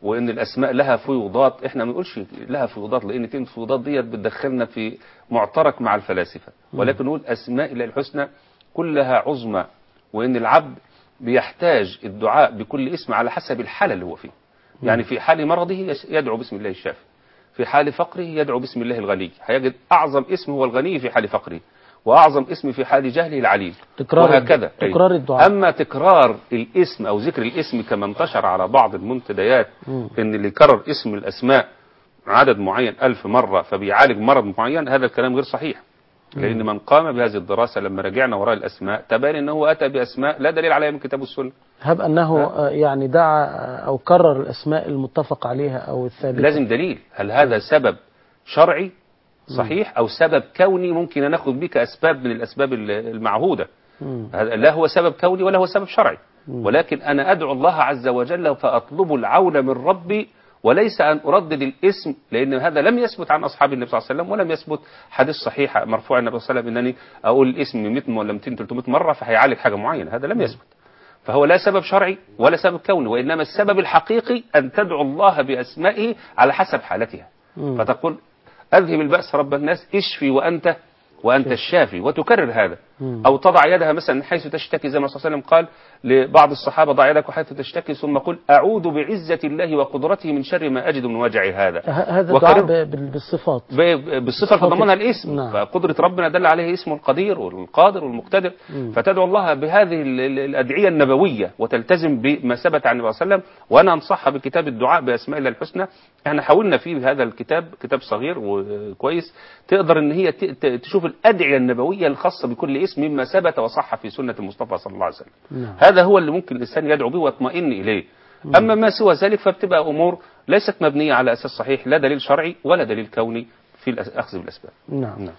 وان الاسماء لها فيوضات. احنا ما بنقولش لها فيوضات، لان كلمه فيوضات ديت بتدخلنا في معترك مع الفلاسفه، ولكن نقول اسماء الله الحسنى كلها عظمى، وان العبد بيحتاج الدعاء بكل اسم على حسب الحاله اللي هو فيه. يعني في حال مرضه يدعو باسم الله الشافي، في حال فقره يدعو باسم الله الغني. هيجد اعظم اسم هو الغني في حال فقره، واعظم اسم في حال جهله العليم، تكرار وهكذا. تكرار الدعاء. اما تكرار الاسم او ذكر الاسم كما انتشر على بعض المنتديات، مم. ان اللي كرر اسم الاسماء عدد معين ألف مرة فبيعالج مرض معين، هذا الكلام غير صحيح. لأن من قام بهذه الدراسة لما رجعنا وراء الأسماء تبين أنه أتى بأسماء لا دليل عليها من كتاب والسنة. هب أنه ها؟ يعني دعا أو كرر الأسماء المتفق عليها أو الثابتة. لازم دليل. هل هذا سبب شرعي صحيح أو سبب كوني ممكن ناخذ به كأسباب من الأسباب المعهودة؟ هذا لا هو سبب كوني ولا هو سبب شرعي، ولكن أنا أدعو الله عز وجل فأطلب العون من ربي، وليس أن أردد الاسم، لأن هذا لم يثبت عن أصحاب النبي صلى الله عليه وسلم، ولم يثبت حديث صحيح مرفوع النبي صلى الله عليه وسلم أنني أقول الاسم مئة ولا مئتين ثلاثمئة مرة فهيعالج حاجة معينة. هذا لم يثبت. فهو لا سبب شرعي ولا سبب كوني، وإنما السبب الحقيقي أن تدعو الله بأسمائه على حسب حالتها. فتقول أذهب البأس رب الناس اشفي وأنت وأنت الشافي، وتكرر هذا. أو تضع يدها مثلا حيث تشتكي، زي ما صلى الله عليه وسلم قال لبعض الصحابة ضع يدك حيث تشتكي ثم قل أعوذ بعزة الله وقدرته من شر ما أجد من وجعي هذا. هذا الدعاء بالصفات بالصفة تضمنها الاسم. نعم. فقدرة ربنا دل عليه اسمه القدير والقادر والمقتدر. مم. فتدعو الله بهذه الأدعية النبوية وتلتزم بما ثبت عن النبي صلى الله عليه وسلم. وأنا أنصحها بكتاب الدعاء بأسماء الله الحسنى. احنا حاولنا فيه هذا الكتاب، كتاب صغير وكويس، تقدر ان هي تشوف الأدعية النبوية الخاصة بكل اسم مما ثبت وصح في سنة المصطفى صلى الله عليه وسلم. نعم. هذا هو اللي ممكن الإنسان يدعو به ويطمئن إليه. مم. أما ما سوى ذلك فبتبقى أمور ليست مبنية على أساس صحيح، لا دليل شرعي ولا دليل كوني في الأخذ بالأسباب. نعم, نعم.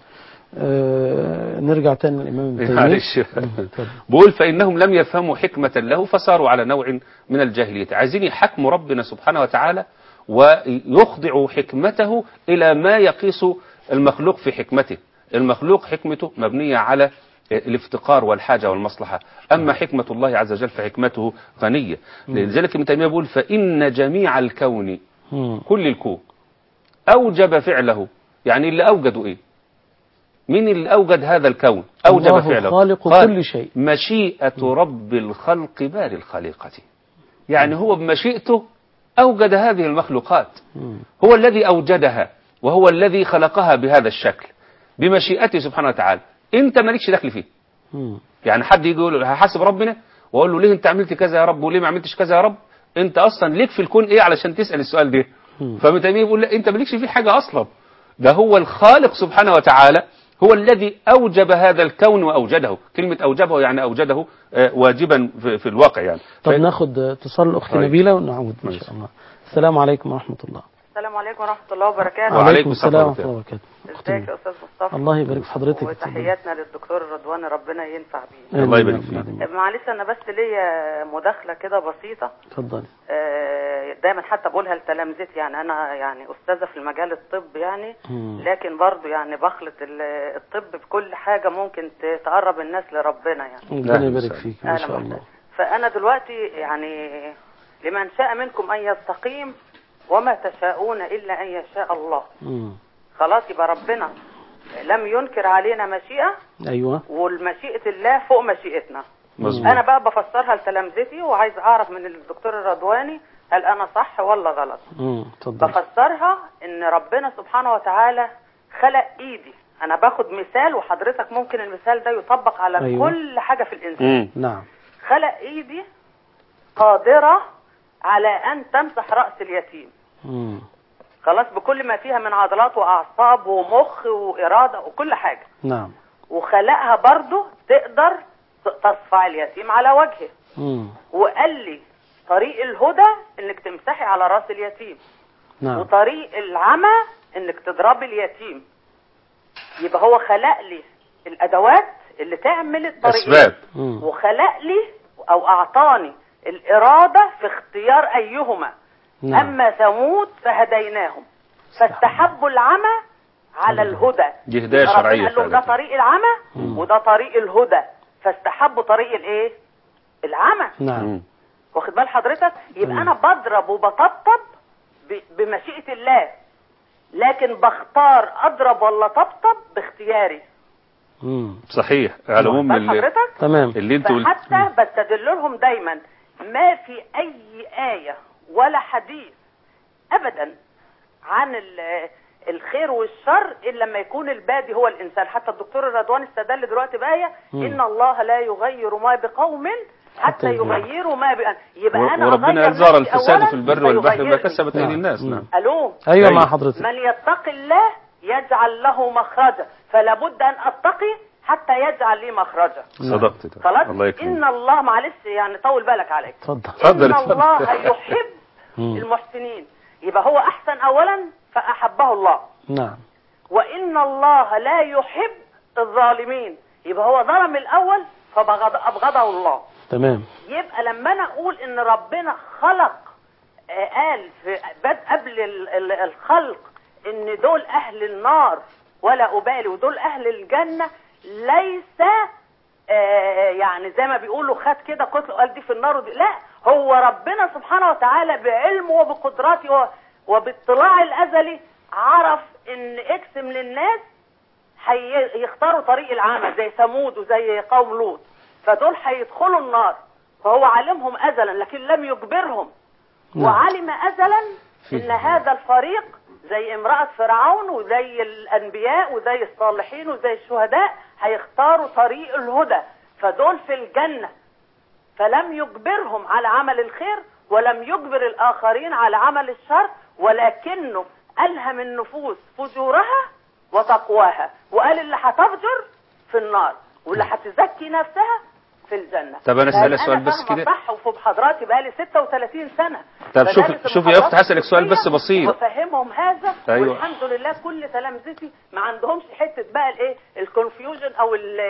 أه نرجع تاني للإمام ابن تيمية. معلش بقول فإنهم لم يفهموا حكمة له فصاروا على نوع من الجاهلية. عايزين يحكموا ربنا سبحانه وتعالى ويخضعوا حكمته إلى ما يقيس المخلوق في حكمته. المخلوق حكمته مبنية على الافتقار والحاجة والمصلحة، أما حكمة الله عز وجل فحكمته غنية. لذلك ابن تيمية بيقول فإن جميع الكون، كل الكون أوجب فعله. يعني اللي أوجدوا إيه؟ مين اللي أوجد هذا الكون؟ أوجب الله فعله. خالق كل شيء. مشيئة رب الخلق بار الخليقة. يعني هو بمشيئته أوجد هذه المخلوقات، هو الذي أوجدها وهو الذي خلقها بهذا الشكل بمشيئته سبحانه وتعالى. انت مالكش دخل فيه. يعني حد يجي يقول له هحاسب ربنا واقول له ليه انت عملت كذا يا رب وليه ما عملتش كذا يا رب؟ انت اصلا ليك في الكون ايه علشان تسأل السؤال ده؟ فابن تيمية بيقول لا، انت مالكش فيه حاجة اصلا، ده هو الخالق سبحانه وتعالى هو الذي اوجب هذا الكون واوجده. كلمة اوجبه يعني اوجده واجبا في, في الواقع يعني. طب ف... ناخد اتصال اخت نبيلة ونعود ان شاء الله. السلام عليكم ورحمة الله. السلام عليكم ورحمة الله وبركاته. وعليكم السلام ورحمة الله وبركاته. ازيك يا استاذ مصطفى؟ الله يبارك في حضرتك. وتحياتنا للدكتور رضوان، ربنا ينفع بيه. الله يبارك فيك. معلش انا بس ليا مداخله كده بسيطه. اتفضلي. دايما حتى بقولها لتلامذتي، يعني انا يعني استاذه في المجال الطب يعني، لكن برضو يعني بخلط الطب بكل حاجه ممكن تقرب الناس لربنا يعني. ربنا يبارك فيك ان شاء الله. فانا دلوقتي يعني لمن شاء منكم ان يستقيم وما تشاءون الا ان يشاء الله. مم. خلاص يبقى ربنا لم ينكر علينا مشيئة. أيوة. والمشيئة الله فوق مشيئتنا. مزبوط. أنا بقى بفسرها لتلامذتي وعايز أعرف من الدكتور الرضواني هل أنا صح ولا غلط. مم. بفسرها إن ربنا سبحانه وتعالى خلق إيدي. أنا باخد مثال وحضرتك ممكن المثال ده يطبق على أيوة. كل حاجة في الإنسان. نعم. خلق إيدي قادرة على أن تمسح رأس اليتيم. مم. خلاص بكل ما فيها من عضلات واعصاب ومخ واراده وكل حاجه. نعم. وخلقها برضو تقدر تصفع اليتيم على وجهه. امم وقال لي طريق الهدى انك تمسحي على راس اليتيم. نعم. وطريق العمى انك تضربي اليتيم. يبقى هو خلق لي الادوات اللي تعمل الطريقين. اسباب. وخلق لي او اعطاني الاراده في اختيار ايهما. نعم. أما ثمود فهديناهم فاستحبوا العمى على الهدى. دي هداية شرعية. قال لهم ده طريق العمى مم. وده طريق الهدى، فاستحبوا طريق الايه؟ العمى. نعم. واخد بال حضرتك؟ يبقى مم. أنا بضرب وبطبطب بمشيئة الله، لكن بختار اضرب ولا طبطب باختياري. امم صحيح. على العموم اللي تمام اللي انتوا حتى بستدل لهم دايما ما في اي آية ولا حديث ابدا عن الخير والشر الا لما يكون البادي هو الانسان. حتى الدكتور الرضواني استدل دلوقتي بآية ان الله لا يغير ما بقوم حتى يغيروا ما بأن. يبقى انا وربنا يزار الفساد في البر والبحر بما كسبت ايدي الناس. نعم. الو ايوه مع حضرتك. من يتق الله يجعل له مخرجا، فلا بد ان اتقي حتى يجعل لي مخرجا. صدقت. خلاص. الله يكرمك. ان الله معلش يعني طول بالك عليك. اتفضل. ان الله يحب المحسنين، يبقى هو احسن اولا فاحبه الله. نعم. وان الله لا يحب الظالمين، يبقى هو ظلم الاول فابغضه الله. تمام. يبقى لما انا اقول ان ربنا خلق آه قال في قبل الخلق ان دول اهل النار ولا ابالي ودول اهل الجنه، ليس آه يعني زي ما بيقولوا خد كده قتل قال دي في النار ودي لا، هو ربنا سبحانه وتعالى بعلمه وبقدراته وباطلاع الازلي عرف ان اقسم للناس هيختاروا طريق العمى زي ثمود وزي قوم لوط، فدول هيدخلوا النار، فهو علمهم ازلا لكن لم يجبرهم. وعلم ازلا ان هذا الفريق زي امرأة فرعون وزي الانبياء وزي الصالحين وزي الشهداء هيختاروا طريق الهدى، فدول في الجنة، فلم يجبرهم على عمل الخير ولم يجبر الاخرين على عمل الشر، ولكنه الهم النفوس فجورها وتقواها، وقال اللي هتفجر في النار واللي هتزكي نفسها في الجنة. طب انا اسالك سؤال بس كده. صح، وفي محاضراتي بقالي ستة وثلاثين سنة. طب شوف شوف يا اخت هسالك سؤال بس بسيط وفهمهم هذا. أيوة. والحمد لله كل تلامذتي ما عندهمش حته بقى الايه الكونفيوجن او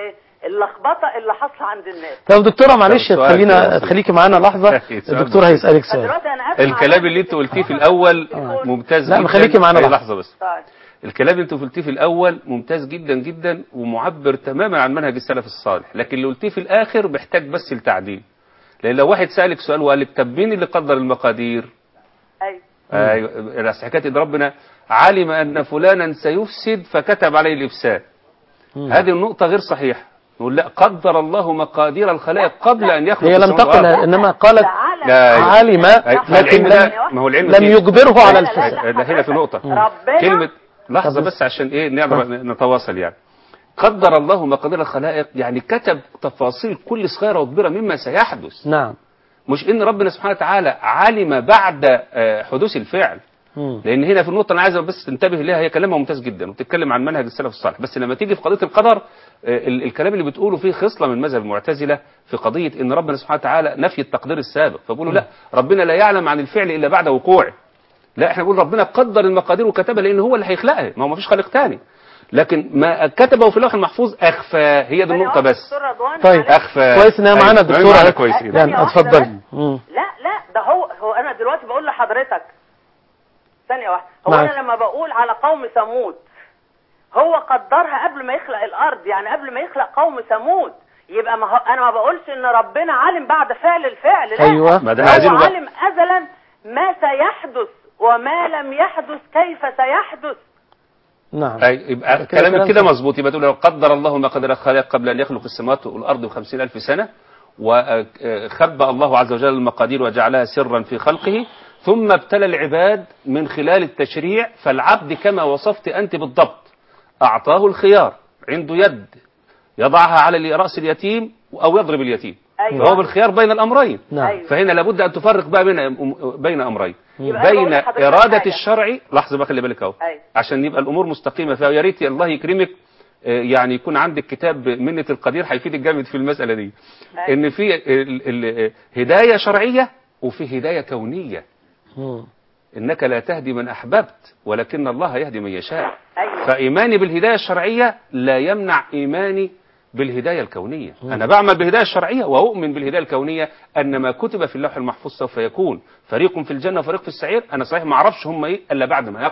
اللخبطه اللي حاصله عند الناس. طب دكتوره معلش خلينا تخليكي معانا لحظه، الدكتور هيسالك سؤال. الكلام اللي انت قلتيه في الاول ممتاز جدا. لا خليكي معانا لحظه بس. طيب. الكلام اللي انت قلتيه في الاول ممتاز جدا جدا ومعبر تماما عن منهج السلف الصالح، لكن اللي قلتيه في الاخر محتاج بس لتعديل. لان لو واحد سالك سؤال وقال لك طب مين اللي قدر المقادير؟ ايوه ايوه حكايه ان ربنا علم ان فلانا سيفسد فكتب عليه الافساد. هذه النقطه غير صحيحه. نقول لا، قدر الله مقادير الخلائق قبل ان يخلق. هي لم تقل انما قالت علم، لكن ما هو العلم لم يجبره على الفساد. هنا في نقطه كلمه لحظة بس عشان ايه نقدر نتواصل. يعني قدر الله مقادير الخلائق يعني كتب تفاصيل كل صغيرة وكبيرة مما سيحدث. نعم. مش ان ربنا سبحانه وتعالى علم بعد حدوث الفعل. مم. لان هنا في النقطة انا عايز بس تنتبه لها، هي كلامها ممتاز جدا وبتتكلم عن منهج السلف الصالح، بس لما تيجي في قضية القدر الكلام اللي بتقوله فيه خصلة من مذهب المعتزلة في قضية ان ربنا سبحانه وتعالى نفي التقدير السابق، فبيقولوا لا ربنا لا يعلم عن الفعل الا بعد وقوعه. لا احنا بنقول ربنا قدر المقادير وكتبها لان هو اللي هيخلقها، ما هو ما فيش خالق تاني، لكن ما كتبه في اللوح المحفوظ اخفى. هي دي النقطه بس. طيب اخفى كويس انها معانا الدكتوره كويس يعني اتفضلي. لا لا ده هو هو انا دلوقتي بقول لحضرتك ثانيه واحده، هو معك. انا لما بقول على قوم ثمود هو قدرها قبل ما يخلق الارض، يعني قبل ما يخلق قوم ثمود، يبقى ما هو انا ما بقولش ان ربنا علم بعد فعل الفعل، لا ايوه ما ده هو علم ازلا ما سيحدث وما لم يحدث كيف سيحدث. نعم. يبقى كلامك كده مظبوط. يبقى تقول لو قدر الله ما قدر الخلائق قبل ان يخلق السماوات والارض بخمسين الف سنه، وخبأ الله عز وجل المقادير وجعلها سرا في خلقه، ثم ابتلى العباد من خلال التشريع، فالعبد كما وصفت انت بالضبط اعطاه الخيار، عنده يد يضعها على راس اليتيم او يضرب اليتيم. أيوة. فهو بالخيار بين الامرين. نعم. فهنا لابد ان تفرق بقى بين بين امرين، بين اراده الشرع. لحظه بقى خلي بالك اهو عشان يبقى الامور مستقيمه فيها. يا ريت الله يكرمك يعني يكون عندك كتاب منة القدير هيفيدك جامد في المساله دي. أيوة. ان في هدايه شرعيه وفي هدايه كونيه. مم. انك لا تهدي من احببت ولكن الله يهدي من يشاء. أيوة. فايماني بالهدايه الشرعيه لا يمنع ايماني بالهداية الكونية. مم. أنا بعمل بالهداية الشرعية وأؤمن بالهداية الكونية أن ما كتب في اللوح المحفوظ سوف يكون، فريق في الجنة وفريق في السعير. أنا صحيح ما أعرفش هم إيه إلا بعد ما يقع،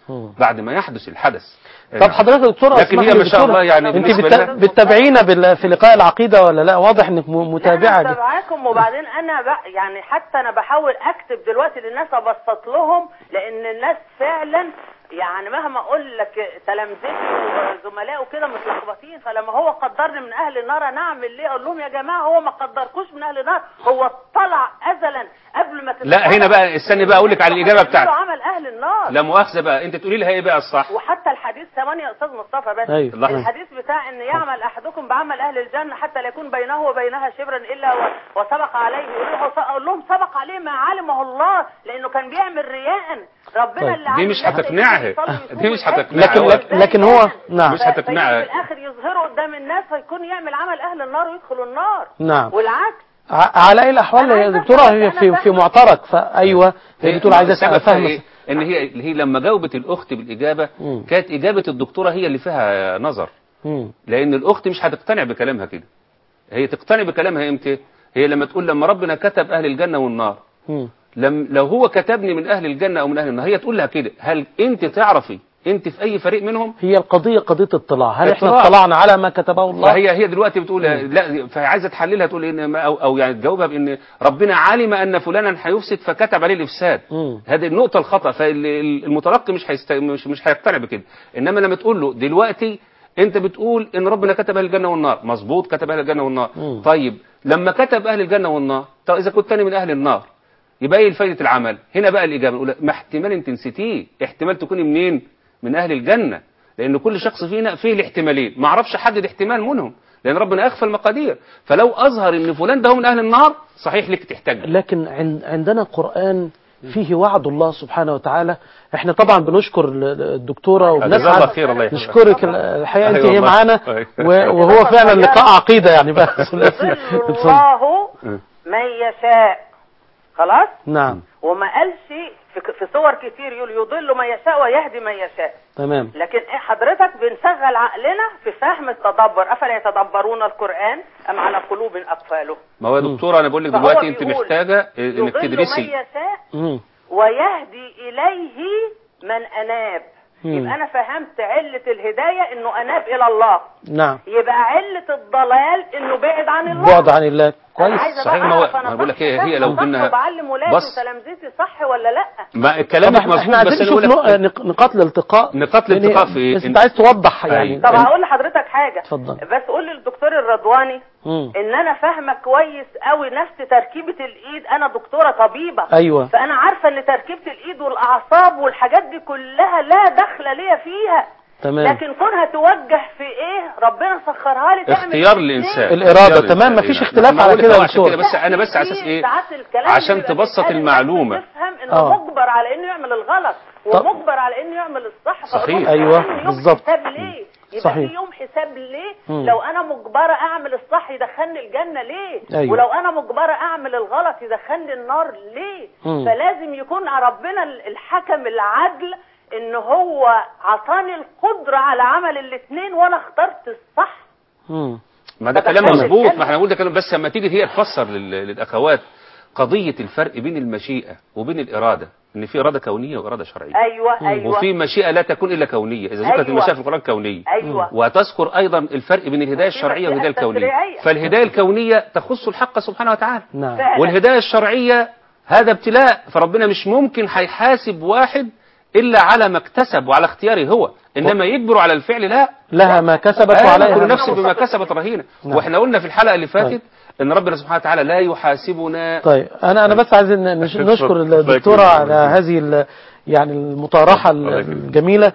بعد ما يحدث الحدث. طب حضرتك دكتور لكن هي ما شاء الله يعني انت بتتابعينا في لقاء العقيده ولا لا؟ واضح انك متابعه. انا بتابعاكم، وبعدين انا بقى يعني حتى انا بحاول اكتب دلوقتي للناس ابسط لهم، لان الناس فعلا يعني مهما اقول لك تلامذتي وزملائي وكده متلخبطين. فلما هو قدرني من اهل النار انا اعمل ليه؟ اقول لهم يا جماعه هو ما قدركوش من اهل النار، هو اطلع ازلا قبل ما لا هنا بقى استني بقى اقول لك على الاجابه بتاعتك. عمل اهل النار. لا مؤاخذه بقى، انت تقولي لها ايه بقى الصح؟ وحتى الحديث ثمانية يا استاذ مصطفى بس أيوة. الحديث بتاع ان يعمل احدكم بعمل اهل الجنه حتى لا يكون بينه وبينها شبرا الا وسبق عليه. اقول لهم سبق عليه ما علمه الله، لانه كان بيعمل رياء. ربنا طيب. اللي دي مش هتقنعها، دي مش هتقنعها. لكن لكن هو نعم مش هتقنعها. في الاخر يظهروا قدام الناس فيكون يعمل عمل اهل النار ويدخلوا النار. نعم. والعكس. على اي الاحوال يا دكتوره هي في في معترك. فايوه هي بتقول عايزه اسال فاهم إيه؟ ان هي هي لما جاوبت الاخت بالاجابه م. كانت اجابه الدكتوره هي اللي فيها نظر. م. لان الاخت مش هتقتنع بكلامها كده. هي تقتنع بكلامها امتى؟ هي لما تقول لما ربنا كتب اهل الجنه والنار م. لم لو هو كتبني من اهل الجنه او من اهل النار، هي تقول لها كده. هل انت تعرفي انت في اي فريق منهم؟ هي القضيه قضيه اطلاع. هل احنا اطلعنا على ما كتبه الله؟ فهي هي دلوقتي بتقول لا، فعايزه تحللها تقول ان او, أو يعني تجاوبها بان ربنا علم ان فلانا هيفسد فكتب عليه الافساد. هذه النقطه الخطا. فالمتلقي مش هيست... مش مش هيقتنع بكده. انما لما تقول له دلوقتي انت بتقول ان ربنا كتب اهل الجنه والنار، مظبوط كتب اهل الجنه والنار. مم. طيب لما كتب اهل الجنه والنار، طب اذا كنت انا من اهل النار يبقى ايه فايده العمل؟ هنا بقى الاجابه نقول ما احتمال انت نسيتيه، احتمال تكوني منين؟ من اهل الجنه. لان كل شخص فينا فيه الاحتمالين، ما اعرفش احدد احتمال منهم لان ربنا اخفى المقادير. فلو اظهر ان فلان ده هو من اهل النار صحيح لك تحتاج. لكن عندنا قرآن فيه وعد الله سبحانه وتعالى. احنا طبعا بنشكر الدكتوره وبنسعد نشكرك الحقيقه انت هي معانا وهو فعلا لقاء عقيده يعني بقى. الله من يشاء خلاص. نعم. وما قالش في صور كتير يقول يضل من يشاء ويهدي من يشاء. تمام. لكن حضرتك بنشغل عقلنا في فهم التدبر. افلا يتدبرون القرآن ام على قلوب اقفاله؟ ما هو يا دكتوره انا بقول لك دلوقتي انت محتاجه انك تدرسي. يضل من يشاء ويهدي اليه من اناب. مم. يبقى انا فهمت علة الهداية انه اناب الى الله. نعم. يبقى علة الضلال انه بعد عن الله. بعد عن الله. كويس. صحيح. ما هو انا بقول لك هي هي لو كنا بعلم ولادي وتلامذتي صح ولا لا؟ ما كلامك مظبوط بس انا بقول لك نقاط الالتقاء. نقاط الالتقاء في ايه؟ بس انت عايز توضح يعني. طب هقول لحضرتك حاجه. اتفضل. بس قول للدكتور الرضواني مم. ان انا فاهمه كويس قوي نفس تركيبه الايد. انا دكتوره طبيبه. ايوه. فانا عارفه ان تركيبه الايد والاعصاب والحاجات دي كلها لا دخل ليا فيها. تمام. لكن كونها توجه في ايه ربنا سخرها لي تعمل اختيار الانسان الاراده. تمام. مفيش اختلاف على كده يا دكتور. بس انا بس على اساس ايه عشان تبسط المعلومه تفهم انه آه. مجبر على انه يعمل الغلط ومجبر على انه يعمل الصح. صحيح. ايوه بالظبط. ليه يبقى في يوم حساب ليه؟ مم. لو انا مجبره اعمل الصح يدخلني الجنه ليه؟ أيوة. ولو انا مجبره اعمل الغلط يدخلني النار ليه؟ مم. فلازم يكون ربنا الحكم العدل ان هو عطاني القدره على عمل الاثنين وانا اخترت الصح. امم ما ده كلام مظبوط. ما احنا بنقول ده كلام بس لما تيجي هي تفسر للاخوات قضيه الفرق بين المشيئه وبين الاراده، ان في اراده كونيه واراده شرعيه. ايوه ايوه. وفي مشيئه لا تكون الا كونيه اذا ذكرت أيوة. المشيئه في القران كونيه. ايوه. وتذكر ايضا الفرق بين الهدايه الشرعيه والهدايه الكونيه. فالهدايه الكونيه تخص الحق سبحانه وتعالى. نعم. والهدايه الشرعيه هذا ابتلاء، فربنا مش ممكن هيحاسب واحد الا على ما اكتسب وعلى اختياره هو، انما يجبر على الفعل لا. لها ما كسبت وعليها كل نفس بما كسبت رهينه. نعم. واحنا قلنا في الحلقه اللي فاتت طيب. ان ربنا سبحانه وتعالى لا يحاسبنا. طيب انا انا بس عايز نشكر الدكتوره على هذه يعني المطارحه الجميله،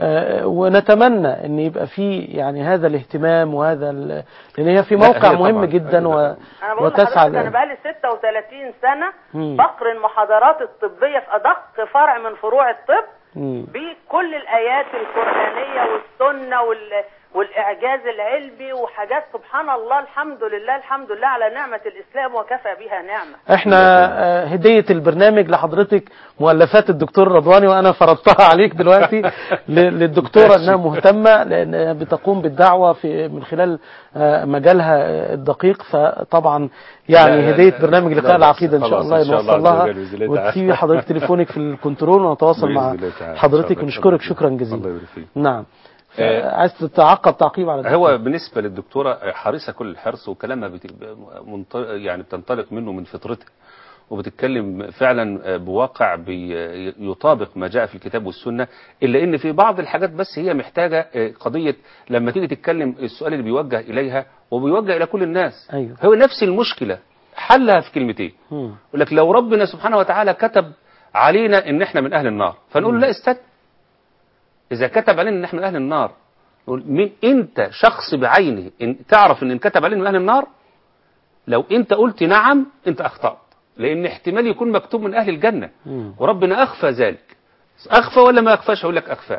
ونتمنى ان يبقى في يعني هذا الاهتمام وهذا لان هي في موقع مهم جدا و... وتسعى. انا بقالي ستة وثلاثين سنه مم. بقرا المحاضرات الطبيه في ادق فرع من فروع الطب مم. بكل الايات القرانيه والسنه السنة وال والإعجاز العلمي وحاجات سبحان الله. الحمد لله الحمد لله على نعمة الإسلام وكفى بها نعمة. احنا هدية البرنامج لحضرتك مؤلفات الدكتور رضواني، وأنا فرضتها عليك دلوقتي للدكتورة أنها مهتمة لأنها بتقوم بالدعوة في من خلال مجالها الدقيق، فطبعا يعني هدية برنامج لقاء العقيدة إن شاء الله نوصل لها، وتسيبي حضرتك تليفونك في الكنترول ونتواصل مع حضرتك ونشكرك شكرا جزيلا. نعم. عايز تتعقب تعقيب على الدكتور. هو بالنسبة للدكتورة حريصة كل الحرص، وكلامها بت... يعني بتنطلق منه من فطرتها، وبتتكلم فعلا بواقع بيطابق ما جاء في الكتاب والسنة، إلا إن في بعض الحاجات بس هي محتاجة قضية لما تيجي تتكلم السؤال اللي بيوجه إليها وبيوجه إلى كل الناس. أيوه. هو نفس المشكلة حلها في كلمتين، يقول لك لو ربنا سبحانه وتعالى كتب علينا إن إحنا من أهل النار، فنقول له لا استنى، إذا كتب علينا إن إحنا من أهل النار، من أنت شخص بعينه إن تعرف إن كتب علينا من أهل النار، لو أنت قلت نعم أنت أخطأت، لأن احتمال يكون مكتوب من أهل الجنة. مم. وربنا أخفى ذلك. أخفى ولا ما أخفاش؟ أقول لك أخفى.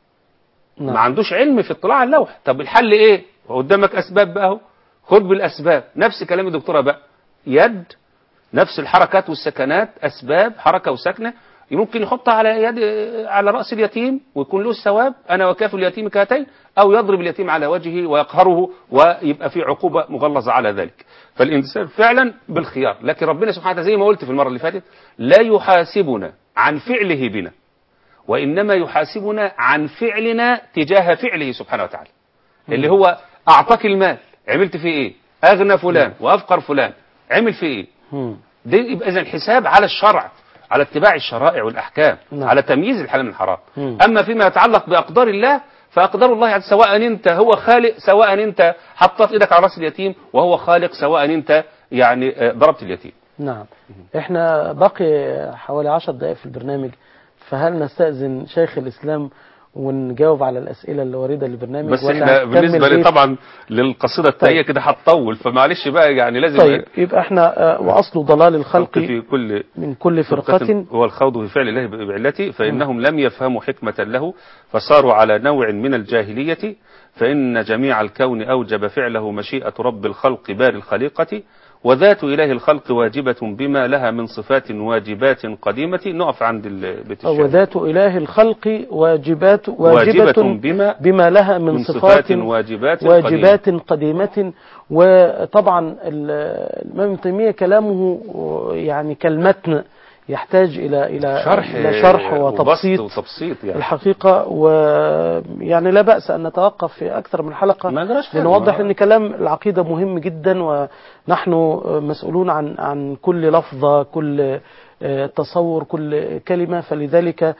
نعم. ما عندوش علم في اطلاع اللوح. طب الحل إيه؟ وقدامك أسباب بقى اهو، خد بالأسباب. نفس كلام الدكتورة بقى، يد، نفس الحركات والسكنات، أسباب حركة وسكنة، ممكن يحطها على يد على رأس اليتيم ويكون له الثواب، أنا وكافل اليتيم كهاتين، أو يضرب اليتيم على وجهه ويقهره ويبقى في عقوبة مغلظة على ذلك. فالإنسان فعلا بالخيار، لكن ربنا سبحانه وتعالى زي ما قلت في المرة اللي فاتت لا يحاسبنا عن فعله بنا، وإنما يحاسبنا عن فعلنا تجاه فعله سبحانه وتعالى. اللي هو أعطاك المال، عملت فيه إيه؟ أغنى فلان وأفقر فلان، عمل فيه إيه؟ ده يبقى إذن الحساب على الشرع، على اتباع الشرائع والأحكام. نعم. على تمييز الحلال من الحرام. مم. أما فيما يتعلق بأقدار الله فأقدار الله يعني سواء أنت هو خالق، سواء أنت حطت إيدك على رأس اليتيم وهو خالق، سواء أنت يعني ضربت اليتيم. نعم. إحنا باقي حوالي عشر دقائق في البرنامج، فهل نستأذن شيخ الإسلام ونجاوب على الأسئلة اللي واردة للبرنامج؟ بس احنا بالنسبة لي طبعا للقصيدة التالية كده هتطول، فمعلش بقى يعني لازم. طيب يبقى احنا وأصل ضلال الخلق في كل من كل فرقة هو الخوض في فعل الله بعلته، فإنهم لم يفهموا حكمة له فصاروا على نوع من الجاهلية، فإن جميع الكون أوجب فعله مشيئة رب الخلق بار الخليقة، وذات إله الخلق واجبة بما لها من صفات واجبات قديمة. نقف عند البيت الشعر. وذات إله الخلق واجبات واجبة, واجبة بما, بما لها من, من صفات, صفات واجبات, واجبات قديمة. قديمة. وطبعا الإمام ابن تيمية كلامه يعني كالمتن يحتاج إلى إلى شرح, إلى شرح وتبسيط, وتبسيط يعني. الحقيقة، ويعني لا بأس أن نتوقف في أكثر من حلقة لنوضح أن كلام العقيدة مهم جدا، ونحن مسؤولون عن عن كل لفظة، كل تصور، كل كلمة، فلذلك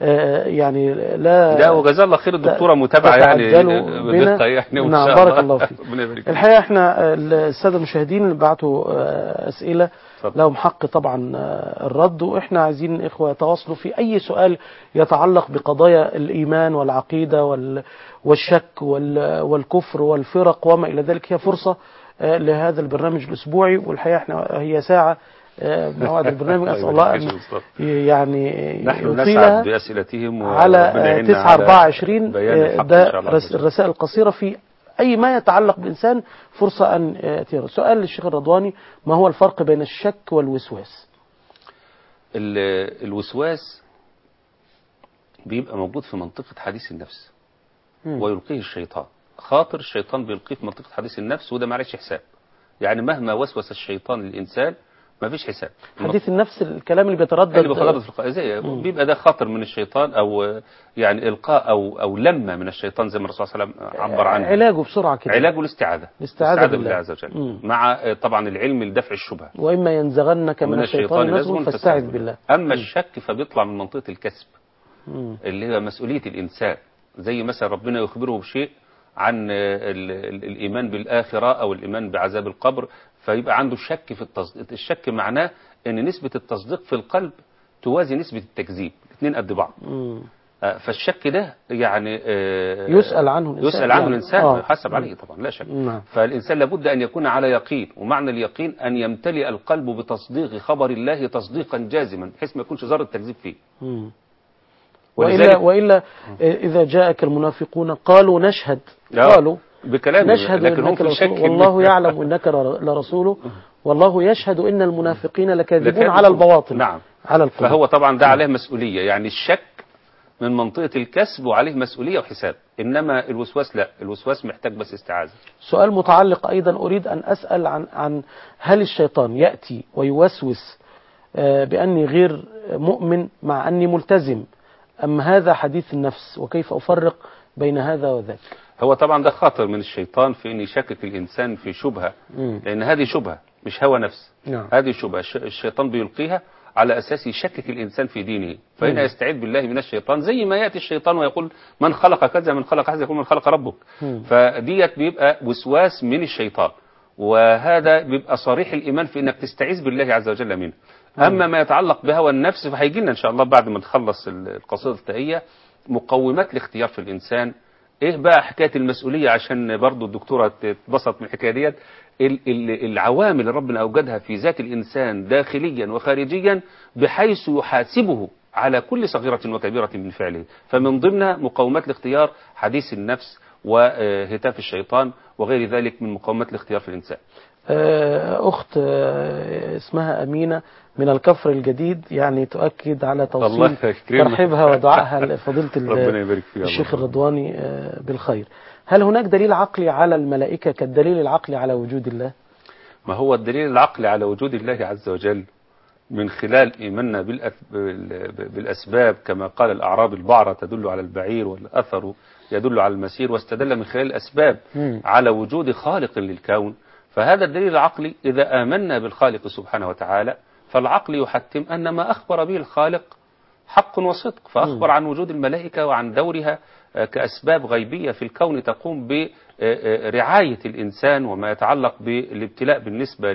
يعني لا لا وجزا الله خير الدكتورة متابعة يعني بدقة يعني. نعم بارك الله فيك. الحقيقة احنا السادة المشاهدين اللي بعتوا أسئلة لهم حق طبعا الرد، واحنا عايزين اخوة يتواصلوا في اي سؤال يتعلق بقضايا الايمان والعقيدة والشك والكفر والفرق وما الى ذلك. هي فرصة لهذا البرنامج الاسبوعي، والحقيقة احنا هي ساعة موعد البرنامج، أسأل الله أن يعني نحن نسعد بأسئلتهم على تسعة أربعة عشرين. ده الرسائل القصيرة في أي ما يتعلق بإنسان فرصة أن يأتي. سؤال للشيخ الرضواني: ما هو الفرق بين الشك والوسواس؟ الوسواس بيبقى موجود في منطقة حديث النفس م. ويلقيه الشيطان، خاطر الشيطان بيلقيه في منطقة حديث النفس، وده معلش حساب يعني. مهما وسوس الشيطان للإنسان ما فيش حساب. حديث النفس الكلام اللي بيتردد اللي بيتردد في القضية بيبقى ده خاطر من الشيطان، او يعني القاء او او لمه من الشيطان زي ما الرسول صلى الله عليه وسلم عبر عنه. علاجه بسرعه كده، علاجه الاستعاذه الاستعاذه بالله عز وجل، مم. مع طبعا العلم لدفع الشبهه. واما ينزغنك من, من الشيطان نزغ فاستعذ بالله. اما مم. الشك فبيطلع من منطقه الكسب مم. اللي هي مسؤوليه الانسان، زي مثلا ربنا يخبره بشيء عن الايمان بالاخره او الايمان بعذاب القبر، فيبقى عنده شك في التصديق. الشك معناه ان نسبة التصديق في القلب توازي نسبة التكذيب، الاثنين قد بعض. آه فالشك ده يعني آه يسأل عنه الإنسان، يسأل عنه الإنسان آه. يحاسب عليه طبعا لا شك. مم. فالإنسان لابد أن يكون على يقين، ومعنى اليقين أن يمتلئ القلب بتصديق خبر الله تصديقا جازما بحيث ما يكونش ذرة تكذيب فيه. مم. وإلا, وإلا إذا جاءك المنافقون قالوا نشهد قالوا بكلام نشهد إنك لرسول والله يعلم إنك لرسوله والله يشهد إن المنافقين لكاذبون على البواطن. نعم. على القلوب. فهو طبعا ده عليه مسؤولية، يعني الشك من منطقة الكسب وعليه مسؤولية وحساب، إنما الوسواس لا، الوسواس محتاج بس استعاذة. سؤال متعلق أيضا أريد أن أسأل عن عن هل الشيطان يأتي ويوسوس بأني غير مؤمن مع أني ملتزم، أم هذا حديث النفس، وكيف أفرق بين هذا وذاك؟ هو طبعا ده خطر من الشيطان في أن يشكك الإنسان في شبهة، لأن هذه شبهة مش هوى نفس. نعم. هذه شبهة الشيطان بيلقيها على أساس يشكك الإنسان في دينه، فهنا يستعيذ بالله من الشيطان، زي ما يأتي الشيطان ويقول من خلق كذا من خلق كذا يقول من خلق ربك. مم. فديت بيبقى وسواس من الشيطان، وهذا بيبقى صريح الإيمان في أنك تستعيذ بالله عز وجل منه. أما ما يتعلق بهوى النفس فهيجي لنا إن شاء الله بعد ما نخلص القصيدة التائية مقومات الاختيار في الإنسان. إيه بقى حكاية المسؤولية عشان برضو الدكتورة تتبسط من الحكاية ديت، العوامل اللي ربنا أوجدها في ذات الإنسان داخليا وخارجيا بحيث يحاسبه على كل صغيرة وكبيرة من فعله، فمن ضمنها مقومات الاختيار حديث النفس وهتاف الشيطان وغير ذلك من مقومات الاختيار في الإنسان. أخت اسمها أمينة من الكفر الجديد يعني تؤكد على توصيل ترحيبها ودعائها لفضيلة الشيخ الرضواني بالخير. هل هناك دليل عقلي على الملائكة كالدليل العقلي على وجود الله؟ ما هو الدليل العقلي على وجود الله عز وجل من خلال إيماننا بالأسباب، كما قال الأعراب البعرة تدل على البعير والأثر يدل على المسير، واستدل من خلال الأسباب على وجود خالق للكون. فهذا الدليل العقلي إذا آمنا بالخالق سبحانه وتعالى فالعقل يحتم أن ما أخبر به الخالق حق وصدق، فأخبر عن وجود الملائكة وعن دورها كأسباب غيبية في الكون تقوم برعاية الإنسان وما يتعلق بالابتلاء بالنسبة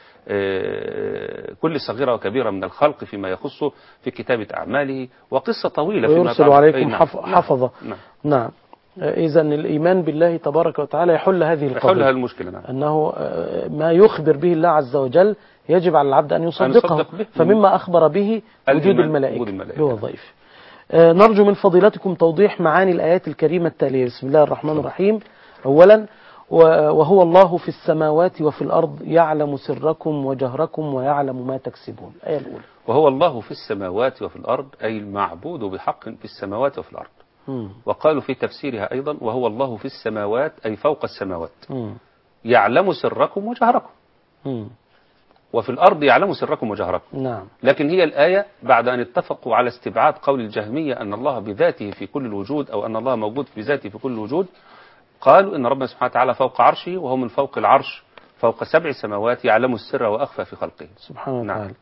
لكل صغيرة وكبيرة من الخلق فيما يخصه في كتابة أعماله، وقصة طويلة فيما ويرسل عليكم حفظة. نعم, نعم. إذا الإيمان بالله تبارك وتعالى يحل هذه القضية، يحل المشكلة. نعم. أنه ما يخبر به الله عز وجل يجب على العبد أن يصدقه، أن يصدق فمما أخبر به وجود الملائكة بوظائف. نرجو من فضيلتكم توضيح معاني الآيات الكريمة التالية. بسم الله الرحمن الرحيم. أولا، وهو الله في السماوات وفي الأرض يعلم سركم وجهركم ويعلم ما تكسبون. الآية الأولى. وهو الله في السماوات وفي الأرض أي المعبود بحق في السماوات وفي الأرض. مم. وقالوا في تفسيرها أيضا وهو الله في السماوات أي فوق السماوات. مم. يعلم سركم وجهركم. مم. وفي الأرض يعلم سركم وجهركم. نعم. لكن هي الآية بعد أن اتفقوا على استبعاد قول الجهمية أن الله بذاته في كل الوجود أو أن الله موجود بذاته في كل الوجود، قالوا إن ربنا سبحانه وتعالى فوق عرشه وهو من فوق العرش فوق سبع سماوات يعلم السر وأخفى في خلقه سبحانه وتعالى. نعم.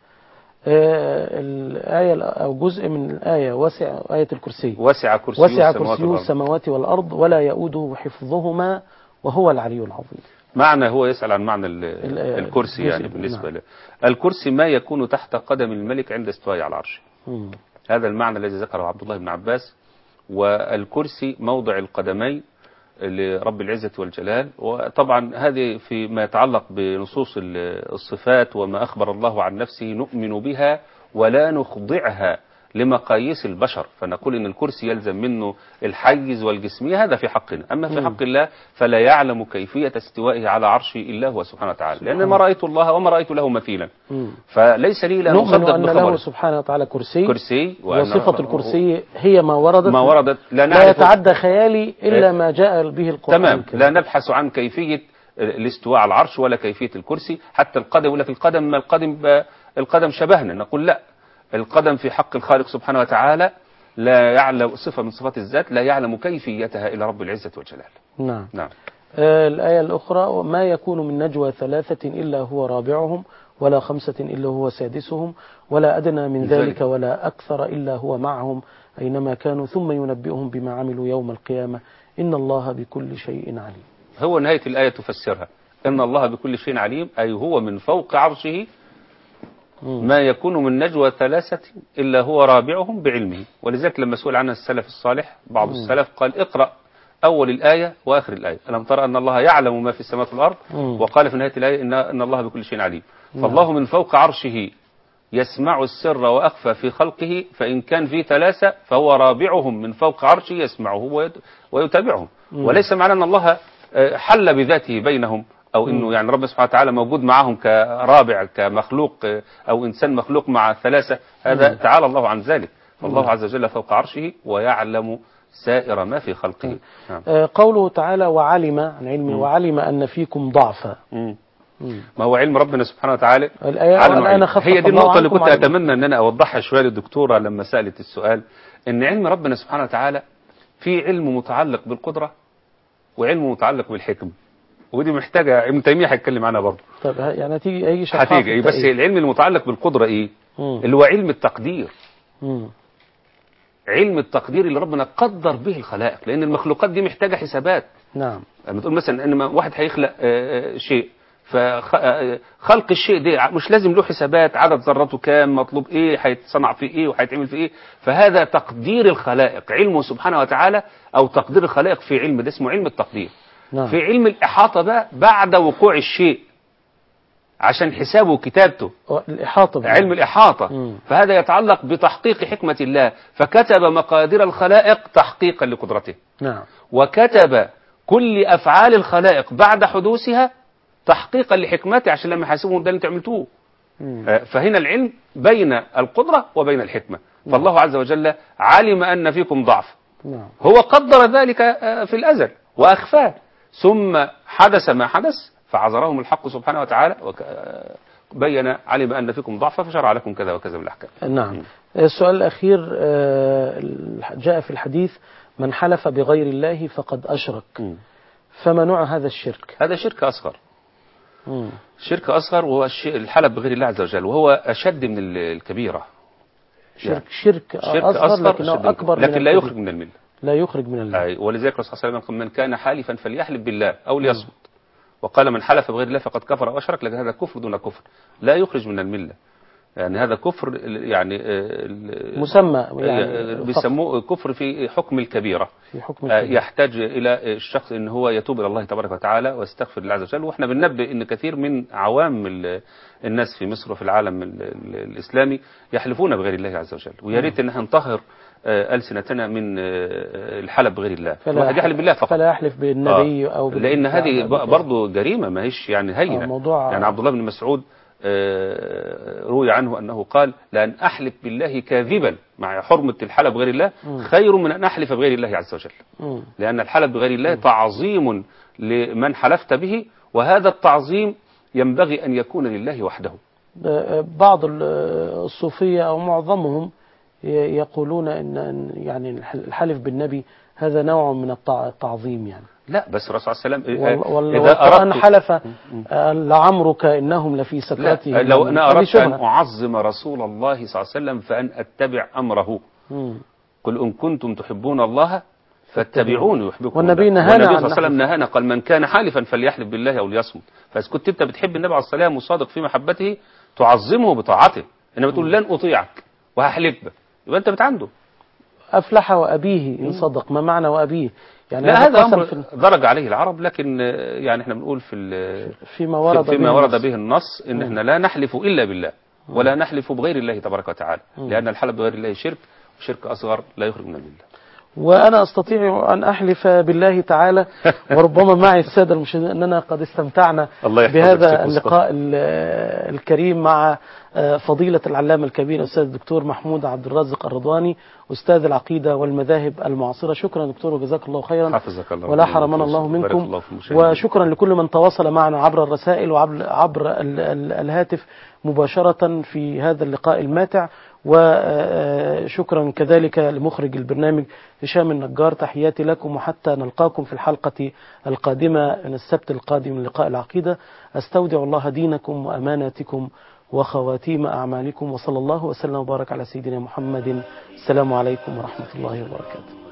آه الآية أو جزء من الآية وسع آية الكرسي وسع كرسيه وسع كرسيه السماوات والأرض ولا يؤوده حفظهما وهو العلي العظيم. معنى هو يسأل عن معنى الكرسي يعني بالنسبة له. الكرسي ما يكون تحت قدم الملك عند استوائه على العرش. مم. هذا المعنى الذي ذكره عبد الله بن عباس. والكرسي موضع القدمين لرب العزة والجلال. وطبعا هذه فيما يتعلق بنصوص الصفات وما أخبر الله عن نفسه نؤمن بها ولا نخضعها لمقاييس البشر، فنقول إن الكرسي يلزم منه الحيز والجسمية، هذا في حقنا. أما في حق الله فلا يعلم كيفية استوائه على عرشه إلا هو سبحانه وتعالى، لأن ما رأيت الله وما رأيت له مثيلا. فليس لي لا نؤمن أن له سبحانه وتعالى كرسي, كرسي وصفة الكرسي هي ما وردت, ما وردت لا, لا يتعدى خيالي إلا ما جاء به القرآن. تمام. لا نبحث عن كيفية الاستواء على العرش ولا كيفية الكرسي. حتى القدم ولا في القدم ما القدم القدم شبهنا، نقول لا، القدم في حق الخالق سبحانه وتعالى لا يعلم صفة من صفات الذات لا يعلم كيفيتها إلا رب العزة والجلال. نعم. نعم. آه الآية الأخرى ما يكون من نجوى ثلاثة إلا هو رابعهم ولا خمسة إلا هو سادسهم ولا أدنى من ذلك ولا أكثر إلا هو معهم أينما كانوا ثم ينبئهم بما عملوا يوم القيامة إن الله بكل شيء عليم. هو نهاية الآية تفسرها إن الله بكل شيء عليم، أي هو من فوق عرشه ما يكون من نجوى ثلاثة إلا هو رابعهم بعلمه. ولذلك لما سئل عنها السلف الصالح بعض السلف قال اقرأ أول الآية وآخر الآية ألم ترى أن الله يعلم ما في السماوات والأرض، وقال في نهاية الآية إن, إن الله بكل شيء عليم. فالله من فوق عرشه يسمع السر وأخفى في خلقه، فإن كان في ثلاثة فهو رابعهم من فوق عرشه يسمعه ويتابعهم. وليس معنى أن الله حل بذاته بينهم، أو أنه يعني رب سبحانه وتعالى موجود معهم كرابع كمخلوق أو إنسان مخلوق مع ثلاثة، هذا تعالى الله عن ذلك. فالله عز وجل فوق عرشه ويعلم سائر ما في خلقه. نعم. قوله تعالى وعلم عن علمه وعلم أن فيكم ضعفا، ما هو علم ربنا سبحانه وتعالى. أنا هي دي النقطة اللي كنت أتمنى أن أنا أوضحها شوية للدكتورة لما سألت السؤال، أن علم ربنا سبحانه وتعالى في علم متعلق بالقدرة وعلم متعلق بالحكم، ودي محتاجة ابن تيمية هيتكلم عنها برضه. طب يعني هتيجي أي شيء هتيجي بس إيه؟ العلم المتعلق بالقدرة إيه؟ مم. اللي هو علم التقدير. مم. علم التقدير اللي ربنا قدر به الخلائق، لأن المخلوقات دي محتاجة حسابات. نعم. لما تقول مثلا ان واحد هيخلق شيء، فخلق الشيء ده مش لازم له حسابات، عدد ذراته كام، مطلوب ايه، هيتصنع في ايه وهيتعمل في ايه. فهذا تقدير الخلائق، علمه سبحانه وتعالى، او تقدير الخلائق في علم ده اسمه علم التقدير. نعم. في علم الإحاطة بقى بعد وقوع الشيء عشان حسابه وكتابته، الإحاطة بقى. علم الإحاطة. مم. فهذا يتعلق بتحقيق حكمة الله، فكتب مقادير الخلائق تحقيقا لقدرته. نعم. وكتب كل أفعال الخلائق بعد حدوثها تحقيقا لحكمته، عشان لما يحاسبهم ده اللي انتوا عملتوه. فهنا العلم بين القدرة وبين الحكمة. مم. فالله عز وجل علم أن فيكم ضعف. نعم. هو قدر ذلك في الأزل وأخفاه، ثم حدث ما حدث فعذرهم الحق سبحانه وتعالى وبين علم أن فيكم ضعفا فشرع لكم كذا وكذا من الأحكام. نعم. م. السؤال الأخير جاء في الحديث من حلف بغير الله فقد أشرك. م. فما نوع هذا الشرك؟ هذا شرك أصغر. م. شرك أصغر، وهو الحلف بغير الله عز وجل، وهو أشد من الكبيرة. شرك يعني شرك, شرك أصغر, أصغر لكنه أكبر، لكن لا يخرج من الملة. لا يخرج من الملة. أي. ولذلك الرسول صلى الله عليه وسلم من كان حالفا فليحلف بالله أو ليصمت. وقال من حلف بغير الله فقد كفر أو أشرك، لكن هذا كفر دون كفر، لا يخرج من الملة. يعني هذا كفر يعني مسمى، يعني بيسموه كفر في حكم الكبيرة، في حكم الكبيرة. يحتاج إلى الشخص إن هو يتوب إلى الله تبارك وتعالى ويستغفر الله عز وجل. وإحنا بننبه إن كثير من عوام الناس في مصر وفي العالم الإسلامي يحلفون بغير الله عز وجل، ويا ريت إن احنا نطهر ألسنتنا من الحلف بغير الله. الواحد يحلف بالله فقط، فلا يحلف بالنبي أو بالله، لأن هذه برضه جريمة ما هيش يعني هينة. يعني عبد الله بن مسعود روي عنه أنه قال لأن أحلف بالله كاذبا مع حرمة الحلف بغير الله خير من أن أحلف بغير الله عز وجل. لأن الحلف بغير الله تعظيم لمن حلفت به، وهذا التعظيم ينبغي أن يكون لله وحده. بعض الصوفية أو معظمهم يقولون إن يعني الحلف بالنبي هذا نوع من التعظيم يعني. لا بس الرسول صلى الله عليه وسلم إذا أردت حلف لعمرك إنهم لفي سكرتهم. لو أنا أردت أن أعظم رسول الله صلى الله عليه وسلم فأن أتبع أمره. مم. قل إن كنتم تحبون الله فاتبعوني يحببكم والنبي نهانا والنبي صلى الله عليه وسلم نهانا، قال من كان حالفا فليحلف بالله أو ليصمت. فإذا كنت أنت بتحب النبي عليه الصلاة والسلام وصادق في محبته تعظمه بطاعته، إنما تقول لن أطيعك وهحلف به، يبقى أنت بتعنده. أفلح وأبيه إن صدق. ما معنى وأبيه؟ يعني لا هذا أمر درج عليه العرب، لكن يعني احنا بنقول في فيما ورد, فيما ورد به النص ان احنا لا نحلف إلا بالله ولا نحلف بغير الله تبارك وتعالى، لأن الحلف بغير الله شرك، وشرك أصغر لا يخرج من الملة. وأنا أستطيع أن أحلف بالله تعالى وربما معي السادة المشاهدين أننا قد استمتعنا بهذا اللقاء الكريم مع فضيلة العلامة الكبير الأستاذ الدكتور محمود عبد الرازق الرضواني، أستاذ العقيدة والمذاهب المعاصرة. شكرا دكتور وجزاك الله خيرا، حفظك الله ولا حرمنا الله منكم. وشكرا لكل من تواصل معنا عبر الرسائل وعبر عبر الهاتف مباشرة في هذا اللقاء الماتع. وشكرا كذلك لمخرج البرنامج هشام النجار. تحياتي لكم، وحتى نلقاكم في الحلقة القادمة من السبت القادم من لقاء العقيدة. أستودع الله دينكم وأماناتكم وخواتيم أعمالكم، وصلى الله وسلم وبارك على سيدنا محمد. السلام عليكم ورحمة الله وبركاته.